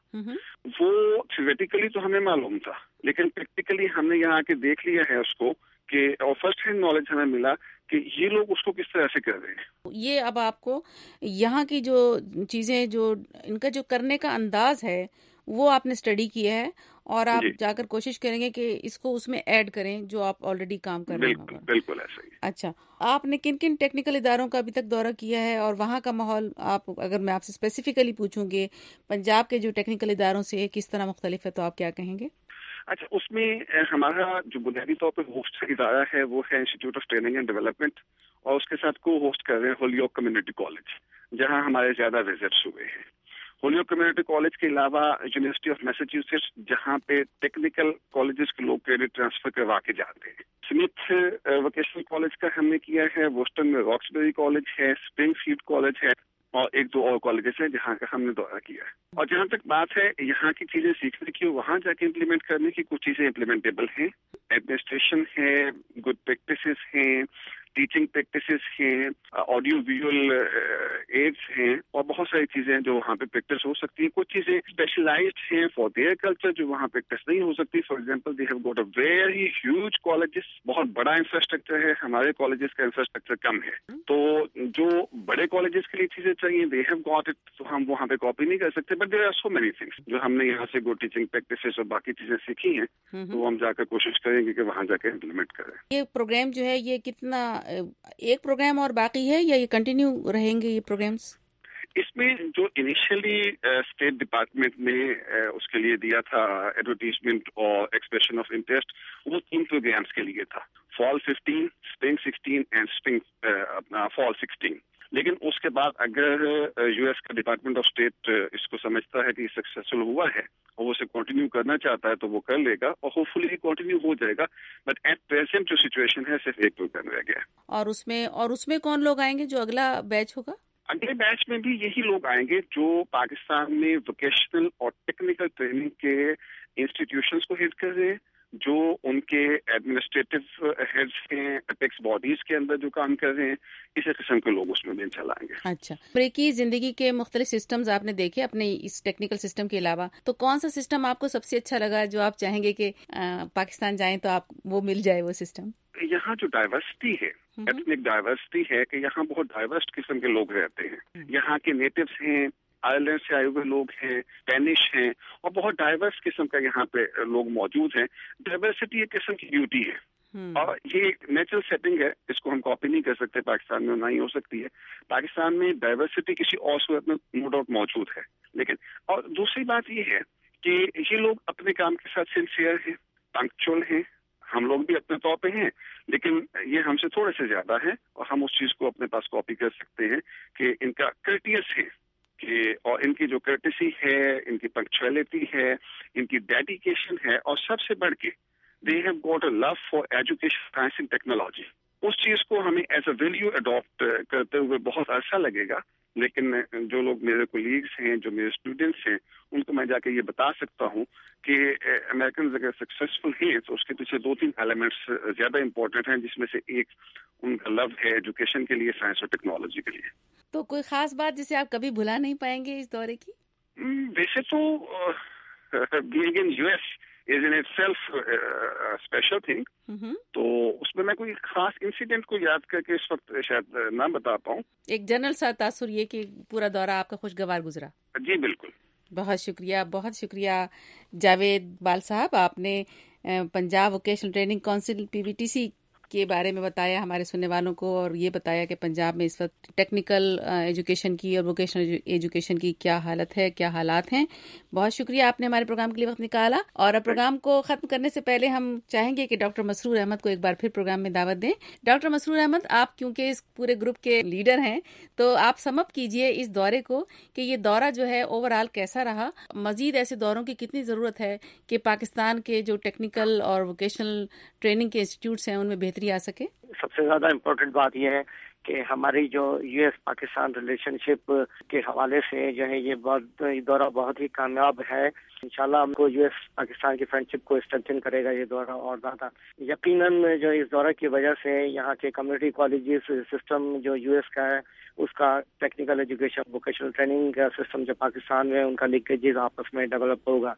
वो थ्योरेटिकली तो हमें मालूम था, लेकिन प्रैक्टिकली हमने यहाँ आके देख लिया है उसको कि, और फर्स्ट हैंड नॉलेज हमें मिला कि ये लोग उसको किस तरह से कर रहे हैं। ये अब आपको यहाँ की जो चीजें, जो इनका जो करने का अंदाज है وہ آپ نے اسٹڈی کیا ہے اور آپ جا کر کوشش کریں گے کہ اس کو اس میں ایڈ کریں جو آپ آلریڈی کام کر رہے ہیں. بالکل بالکل ایسا ہی. اچھا, آپ نے کن کن ٹیکنیکل اداروں کا ابھی تک دورہ کیا ہے اور وہاں کا ماحول, آپ اگر میں آپ سے اسپیسیفکلی پوچھوں گے پنجاب کے جو ٹیکنیکل اداروں سے کس طرح مختلف ہے, تو آپ کیا کہیں گے؟ اچھا, اس میں ہمارا جو بنیادی طور پہ ہوسٹ ادارہ ہے وہ ہے institute of training and development, اور اس کے ساتھ کو ہوسٹ کر رہے ہیں ہولوک کمیونٹی کالج, جہاں ہمارے زیادہ وزٹس ہوئے ہیں. ہولوک کمیونٹی کالج کے علاوہ یونیورسٹی آف میساچیوسیٹس, جہاں پہ ٹیکنیکل کالجز کے لوگ کریڈٹ ٹرانسفر کروا کے جاتے ہیں. سمتھ ووکیشنل کالج کا ہم نے کیا ہے, بوسٹن میں راکسبری کالج ہے, اسپرنگ فیلڈ کالج ہے, اور ایک دو اور کالجز ہیں جہاں کا ہم نے دورہ کیا ہے. اور جہاں تک بات ہے یہاں کی چیزیں سیکھنے کی, وہاں جا کے امپلیمنٹ کرنے کی, کچھ چیزیں امپلیمنٹیبل ہیں. ایڈمنسٹریشن ہے, گڈ پریکٹسز ہیں, ٹیچنگ پریکٹسز ہیں, آڈیو ویژول ایڈس ہیں, اور بہت ساری چیزیں جو وہاں پہ پریکٹس ہو سکتی ہیں. کچھ چیزیں اسپیشلائزڈ ہیں فار دیئر کلچر جو وہاں پریکٹس نہیں ہو سکتی. For example they have got a very huge colleges, بہت بڑا انفراسٹرکچر ہے, ہمارے کالجز کا انفراسٹرکچر کم ہے. تو جو بڑے کالجز کے لیے چیزیں چاہیے دے ہیو گاٹ اٹ, تو ہم وہاں پہ کاپی نہیں کر سکتے. But there are so many things جو ہم نے یہاں سے گڈ ٹیچنگ پریکٹسز اور باقی چیزیں سیکھی ہیں, تو ہم جا کر کوشش کریں گے کہ وہاں جا کے امپلیمنٹ کریں. یہ پروگرام جو ہے یہ کتنا, ایک پروگرام اور باقی ہے یا یہ کنٹینیو رہیں گے یہ پروگرامز؟ اس میں جو انیشیلی اسٹیٹ ڈپارٹمنٹ نے اس کے لیے دیا تھا ایڈورٹیزمنٹ اور ایکسپریشن آف انٹرسٹ, وہ تین پروگرامس کے لیے تھا, fall fifteen, spring sixteen and spring اپنا فال سکسٹین. لیکن اس کے بعد اگر یو ایس کا ڈپارٹمنٹ آف اسٹیٹ اس کو سمجھتا ہے کہ یہ سکسیسفل ہوا ہے اور وہ اسے کنٹینیو کرنا چاہتا ہے تو وہ کر لے گا, اور ہوپ فلی کنٹینیو ہو جائے گا. بٹ ایٹ پریزنٹ جو سچویشن ہے صرف ایک پروگرام رہ گیا. اور اس میں اور اس میں کون لوگ آئیں گے جو اگلا بیچ ہوگا؟ اگلے بیچ میں بھی یہی لوگ آئیں گے جو پاکستان میں ووکیشنل اور ٹیکنیکل ٹریننگ کے انسٹیٹیوشنز کو ہیڈ کر رہے ہیں, جو ان کے ایڈمنسٹریٹو ہیڈز ہیں, اپیکس باڈیز کے اندر جو کام کر رہے ہیں, اسی قسم کے لوگ اس میں بھی انشاءاللہ آئیں گے. اچھا, امریکی زندگی کے مختلف سسٹمز آپ نے دیکھے اپنے اس ٹیکنیکل سسٹم کے علاوہ, تو کون سا سسٹم آپ کو سب سے اچھا لگا جو آپ چاہیں گے کہ پاکستان جائیں تو آپ وہ مل جائے وہ سسٹم؟ یہاں جو ڈائیورسٹی ہے, ایتھنک ڈائیورسٹی ہے, کہ یہاں بہت ڈائیورس قسم کے لوگ رہتے ہیں. یہاں کے نیٹیوز ہیں, آئرلینڈ سے آئے ہوئے لوگ ہیں, اسپینش ہیں, اور بہت ڈائیورس قسم کا یہاں پہ لوگ موجود ہیں. ڈائیورسٹی ایک قسم کی بیوٹی ہے, اور یہ ایک نیچرل سیٹنگ ہے, اس کو ہم کاپی نہیں کر سکتے. پاکستان میں نہ ہی ہو سکتی ہے. پاکستان میں ڈائیورسٹی کسی اور صورت میں نو ڈاؤٹ موجود ہے. لیکن اور دوسری بات یہ ہے کہ یہ لوگ اپنے کام کے ساتھ سنسیئر ہیں, پنکچوئل ہیں. ہم لوگ بھی اپنے طور پہ ہیں, لیکن یہ ہم سے تھوڑے سے زیادہ ہیں, اور ہم اس چیز کو اپنے پاس کاپی کر سکتے ہیں کہ ان کا کرٹیس ہے, کہ اور ان کی جو کرٹیسی ہے, ان کی پنکچوئلٹی ہے, ان کی ڈیڈیکیشن ہے, اور سب سے بڑھ کے they have got a love for education, science and technology. اس چیز کو ہمیں ایز اے ویلیو اڈاپٹ کرتے ہوئے بہت عرصہ لگے گا. لیکن جو لوگ میرے کولیگس ہیں, جو میرے اسٹوڈینٹس ہیں, ان کو میں جا کے یہ بتا سکتا ہوں کہ امریکنز اگر سکسیسفل ہیں تو اس کے پیچھے دو تین ایلیمنٹس زیادہ امپورٹنٹ ہیں, جس میں سے ایک ان کا لو ہے ایجوکیشن کے لیے, سائنس اور ٹیکنالوجی کے لیے. تو کوئی خاص بات جسے آپ کبھی بھلا نہیں پائیں گے اس دورے کی؟ ویسے تو being in U S is in itself special thing, تو اس میں میں کوئی خاص انسیڈنٹ کو یاد کر کے اس وقت شاید نہ بتا پاؤں. ایک جنرل سا تاثر یہ کہ پورا دورہ آپ کا خوشگوار گزرا. جی بالکل. بہت شکریہ, بہت شکریہ جاوید بال صاحب. آپ نے Punjab vocational training council P V T C کے بارے میں بتایا ہمارے سننے والوں کو, اور یہ بتایا کہ پنجاب میں اس وقت ٹیکنیکل ایجوکیشن کی اور ووکیشنل ایجوکیشن کی کیا حالت ہے, کیا حالات ہیں. بہت شکریہ, آپ نے ہمارے پروگرام کے لیے وقت نکالا. اور اب پروگرام کو ختم کرنے سے پہلے ہم چاہیں گے کہ ڈاکٹر مسرور احمد کو ایک بار پھر پروگرام میں دعوت دیں. ڈاکٹر مسرور احمد, آپ کیونکہ اس پورے گروپ کے لیڈر ہیں, تو آپ سم اپ کیجئے اس دورے کو کہ یہ دورہ جو ہے اوور آل کیسا رہا, مزید ایسے دوروں کی کتنی ضرورت ہے کہ پاکستان کے جو ٹیکنیکل اور ووکیشنل ٹریننگ کے انسٹیٹیوٹس ہیں ان میں بہتری آ سکے. سب سے زیادہ امپورٹنٹ بات یہ ہے کہ ہماری جو U S Pakistan relationship کے حوالے سے جو ہے یہ بہت دورہ بہت ہی کامیاب ہے. انشاءاللہ ہم کو یو ایس پاکستان کی فرینڈ شپ کو اسٹرینتھن کرے گا یہ دورہ اور زیادہ. یقیناً جو اس دورہ کی وجہ سے یہاں کے کمیونٹی کالجز سسٹم جو یو ایس کا ہے, اس کا ٹیکنیکل ایجوکیشن ووکیشنل ٹریننگ کا سسٹم جو پاکستان میں, ان کا لنکیجز آپس میں ڈیولپ ہوگا.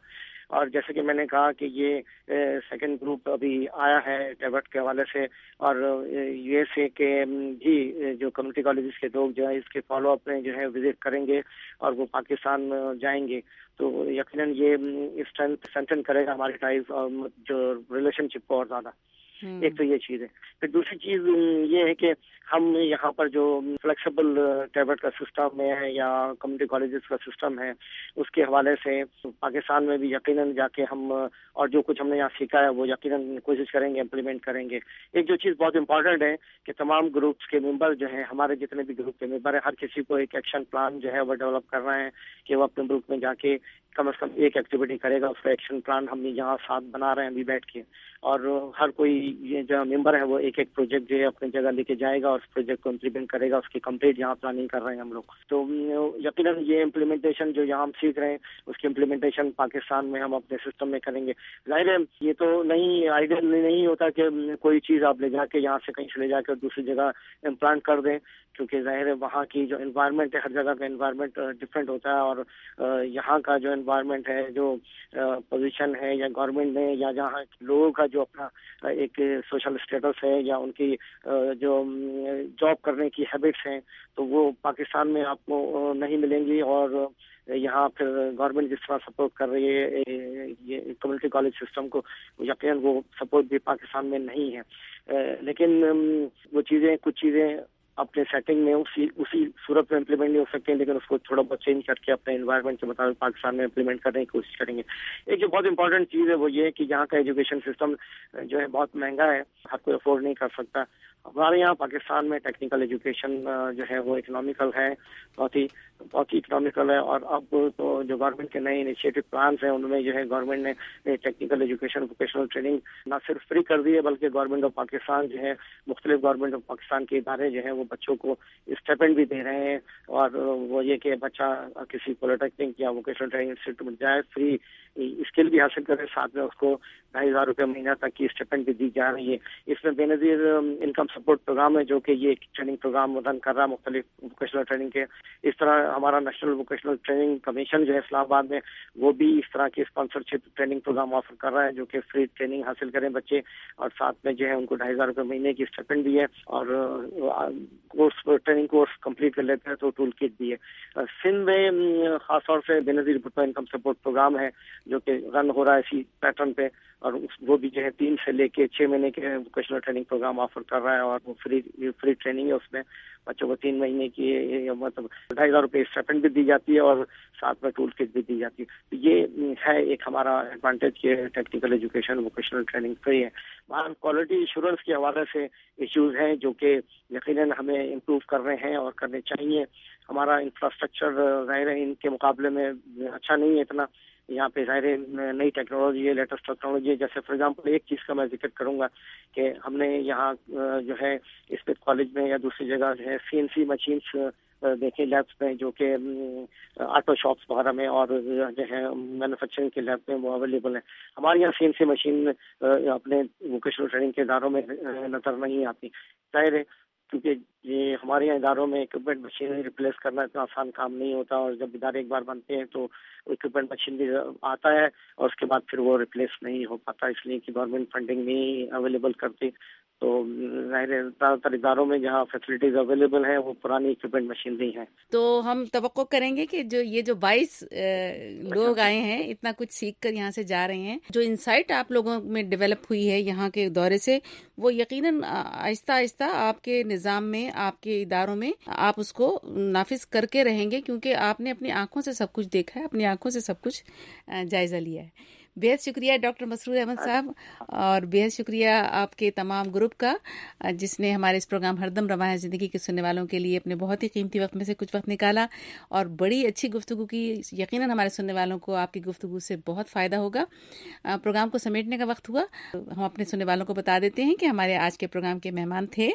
اور جیسے کہ میں نے کہا کہ یہ سیکنڈ گروپ ابھی آیا ہے ٹیبٹ کے حوالے سے، اور یو ایس اے کے بھی جو کمیونٹی کالجز کے لوگ جو ہے اس کے فالو اپ میں جو ہے وزٹ کریں گے اور وہ پاکستان جائیں گے، تو یقیناً یہ اسٹرینتھن کرے گا ہماری ٹائز اور جو ریلیشن شپ کو اور زیادہ۔ ایک تو یہ چیز ہے۔ پھر دوسری چیز یہ ہے کہ ہم یہاں پر جو فلیکسیبل ٹیبٹ کا سسٹم ہے یا کمیونٹی کالجز کا سسٹم ہے اس کے حوالے سے پاکستان میں بھی یقیناً جا کے ہم اور جو کچھ ہم نے یہاں سیکھا ہے وہ یقیناً کوشش کریں گے امپلیمنٹ کریں گے۔ ایک جو چیز بہت امپورٹنٹ ہے کہ تمام گروپس کے ممبر جو ہیں، ہمارے جتنے بھی گروپ کے ممبر ہیں، ہر کسی کو ایک ایکشن پلان جو ہے وہ ڈیولپ کر رہے ہیں کہ وہ اپنے گروپ میں جا کے کم از کم ایک ایکٹیویٹی کرے گا۔ اس کا ایکشن پلان ہم یہاں ساتھ بنا رہے ہیں ابھی بیٹھ کے، اور ہر کوئی یہ جو ممبر ہے وہ ایک ایک پروجیکٹ جو ہے اپنی جگہ لے کے جائے گا اور اس پروجیکٹ کو امپلیمنٹ کرے گا۔ اس کی کمپلیٹ یہاں پلاننگ کر رہے ہیں ہم لوگ، تو یقیناً یہ امپلیمنٹیشن جو یہاں ہم سیکھ رہے ہیں اس کی امپلیمنٹیشن پاکستان میں ہم اپنے سسٹم میں کریں گے۔ ظاہر ہے یہ تو نہیں آئیڈیل نہیں ہوتا کہ کوئی چیز آپ لے جا کے یہاں سے کہیں سے لے جا کے دوسری جگہ امپلانٹ کر دیں، کیونکہ ظاہر ہے وہاں کی جو انوائرمنٹ ہے، ہر جگہ کا انوائرمنٹ ڈفرینٹ ہوتا ہے، اور یہاں کا جو انوائرمنٹ ہے، جو پوزیشن ہے یا گورنمنٹ نے یا جہاں لوگوں کا جو اپنا ایک سوشل اسٹیٹس ہے یا ان کی جو جاب کرنے کی ہیبٹس ہیں، تو وہ پاکستان میں آپ کو نہیں ملیں گی، اور یہاں پھر گورنمنٹ جس طرح سپورٹ کر رہی ہے یہ کمیونٹی کالج سسٹم کو، یقیناً وہ سپورٹ بھی پاکستان میں نہیں ہے۔ لیکن وہ چیزیں کچھ چیزیں اپنے سیٹنگ میں اسی اسی صورت میں امپلیمنٹ نہیں ہو سکتے ہیں، لیکن اس کو تھوڑا بہت چینج کر کے اپنے انوائرمنٹ کے مطابق پاکستان میں امپلیمنٹ کرنے کی کوشش کریں گے۔ ایک جو بہت امپورٹنٹ چیز ہے وہ یہ ہے کہ یہاں کا ایجوکیشن سسٹم جو ہے بہت مہنگا ہے، ہر کوئی افورڈ نہیں کر سکتا۔ ہمارے یہاں پاکستان میں ٹیکنیکل ایجوکیشن جو ہے وہ اکنامیکل ہے، بہت ہی بہت ہی اکنامیکل ہے، اور اب تو جو گورنمنٹ کے نئے انیشیٹو پلانس ہیں ان میں جو ہے گورنمنٹ نے ٹیکنیکل ایجوکیشن ووکیشنل ٹریننگ نہ صرف فری کر دی ہے، بلکہ گورنمنٹ آف پاکستان جو ہے مختلف گورنمنٹ آف پاکستان کے ادارے جو ہیں وہ بچوں کو اسٹیپینڈ بھی دے رہے ہیں، اور وہ یہ کہ بچہ کسی پولیٹیکنک یا ووکیشنل ٹریننگ انسٹیٹیوٹ میں جائے، فری اسکل بھی حاصل کرے، ساتھ میں اس کو ڈھائی ہزار روپے مہینہ تک کی اسٹیپینڈ بھی دی جا رہی ہے۔ اس میں بے نظیر انکم سپورٹ پروگرام ہے جو کہ یہ ٹریننگ پروگرام رن کر رہا ہے مختلف ووکیشنل ٹریننگ کے۔ اس طرح ہمارا نیشنل ووکیشنل ٹریننگ کمیشن جو ہے اسلام آباد میں، وہ بھی اس طرح کی اسپانسرشپ ٹریننگ پروگرام آفر کر رہا ہے جو کہ فری ٹریننگ حاصل کریں بچے، اور ساتھ میں جو ہے ان کو ڈھائی ہزار روپے مہینے کی اسٹیپینڈ بھی ہے، اور کورس ٹریننگ کورس کمپلیٹ کر لیتے ہیں تو ٹول کٹ بھی ہے۔ سندھ میں خاص طور سے Benazir Bhutto income support programme ہے جو کہ رن ہو رہا ہے اسی پیٹرن پہ، اور وہ بھی جو ہے تین سے لے کے چھ مہینے کے ووکیشنل ٹریننگ پروگرام آفر کر رہا ہے، اور وہ فری فری ٹریننگ ہے، اس میں بچوں کو تین مہینے کی مطلب ڈھائی ہزار روپے اسٹیپینڈ بھی دی جاتی ہے اور ساتھ میں ٹول کٹ بھی دی جاتی ہے۔ تو یہ ہے ایک ہمارا ایڈوانٹیج کہ technical education vocational training free ہے۔ وہاں کوالٹی ایشورنس کے حوالے سے ایشوز ہیں جو کہ یقیناً ہمیں امپروو کر رہے ہیں اور کرنے چاہیے۔ ہمارا انفراسٹرکچر ظاہر ہے ان کے مقابلے میں اچھا نہیں ہے اتنا، یہاں پہ ظاہر نئی ٹیکنالوجی ہے، لیٹسٹ ٹیکنالوجی ہے۔ جیسے فار ایگزامپل ایک چیز کا میں ذکر کروں گا کہ ہم نے یہاں جو ہے اسمتھ کالج میں یا دوسری جگہ جو ہے سی این سی مشینس دیکھیں لیبس میں، جو کہ آٹو شاپس وغیرہ میں اور جو ہے مینوفیکچرنگ کے لیب میں وہ اویلیبل ہیں۔ ہمارے یہاں سی این سی مشین اپنے ووکیشنل ٹریننگ کے اداروں میں نظر نہیں آتی، ظاہر ہے کیونکہ یہ ہمارے یہاں اداروں میں اکوپمنٹ مشین ریپلیس کرنا اتنا آسان کام نہیں ہوتا، اور جب ادارے ایک بار بنتے ہیں تو اکوپمنٹ مشین بھی آتا ہے اور اس کے بعد پھر وہ ریپلیس نہیں ہو پاتا، اس لیے کہ گورنمنٹ فنڈنگ نہیں اویلیبل کرتی۔ تو ظاہر ہے زیادہ تر اداروں میں جہاں فیسلٹیز اویلیبل ہیں وہ پرانی اکوپمنٹ مشین نہیں ہے۔ تو ہم توقع کریں گے کہ جو یہ جو بائیس لوگ آئے ہیں اتنا کچھ سیکھ کر یہاں سے جا رہے ہیں، جو انسائٹ آپ لوگوں میں ڈیولپ ہوئی ہے یہاں کے دورے سے، وہ یقیناً آہستہ آہستہ آپ کے نظام میں، آپ کے اداروں میں آپ اس کو نافذ کر کے رہیں گے، کیونکہ آپ نے اپنی آنکھوں سے سب کچھ دیکھا ہے، اپنی آنکھوں سے سب کچھ جائزہ لیا ہے۔ بہت شکریہ ڈاکٹر مسرور احمد صاحب، اور بہت شکریہ آپ کے تمام گروپ کا جس نے ہمارے اس پروگرام ہردم رواں ہے زندگی کے سننے والوں کے لیے اپنے بہت ہی قیمتی وقت میں سے کچھ وقت نکالا اور بڑی اچھی گفتگو کی۔ یقیناً ہمارے سننے والوں کو آپ کی گفتگو سے بہت فائدہ ہوگا۔ پروگرام کو سمیٹنے کا وقت ہوا، ہم اپنے سننے والوں کو بتا دیتے ہیں کہ ہمارے آج کے پروگرام کے مہمان تھے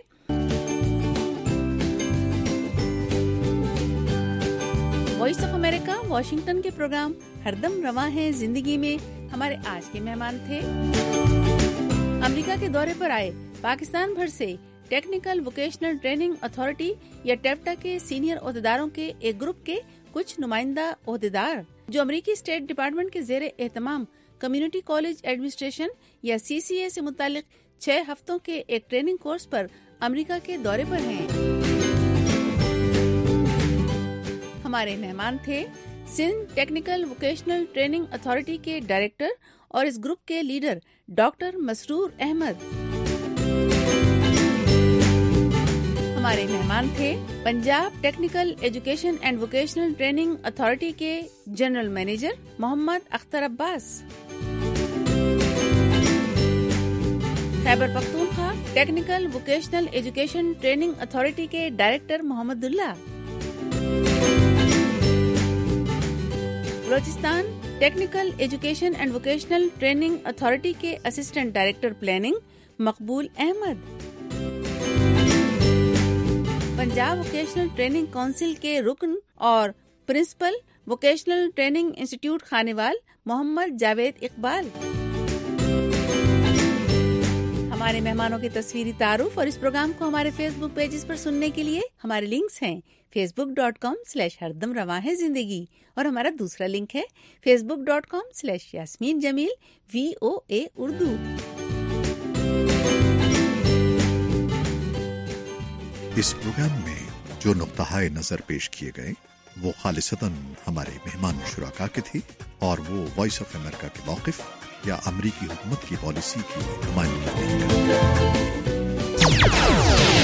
وائس آف امریکہ واشنگٹن کے پروگرام ہردم رواں ہے زندگی میں ہمارے آج کے مہمان تھے امریکہ کے دورے پر آئے پاکستان بھر سے ٹیکنیکل ووکیشنل ٹریننگ اتھارٹی یا ٹیپٹا کے سینئر عہدیداروں کے ایک گروپ کے کچھ نمائندہ عہدیدار جو امریکی اسٹیٹ ڈپارٹمنٹ کے زیر اہتمام کمیونٹی کالج ایڈمنسٹریشن یا سی سی اے سے متعلق چھ ہفتوں کے ایک ٹریننگ کورس پر امریکہ کے دورے پر ہیں۔ ہمارے مہمان تھے Sindh technical vocational training authority کے ڈائریکٹر اور اس گروپ کے لیڈر ڈاکٹر مسرور احمد۔ ہمارے مہمان تھے Punjab technical education and vocational training authority کے general manager Muhammad Akhtar Abbas. Khyber Pakhtunkhwa technical vocational education training authority کے director Muhammad Allah. Balochistan technical education and vocational training authority کے assistant director planning Maqbool Ahmed. Punjab vocational training council کے رکن اور principal vocational training institute Khanewal Muhammad Javed Iqbal. ہمارے مہمانوں کے تصویری تعارف اور اس پروگرام کو ہمارے فیس بک پیجز پر سننے کے لیے ہمارے لنکس ہیں Facebook dot com slash ہردم رواں ہے زندگی، اور ہمارا دوسرا لنک ہے Facebook dot com slash Yasmeen Jamil V O A Urdu. اس پروگرام میں جو نقطہ نظر پیش کیے گئے وہ خالصتاً ہمارے مہمان شرکا کے تھے، اور وہ وائس آف امریکہ کے موقف یا امریکی حکومت کی پالیسی کی نمائندگی نہیں کرتے۔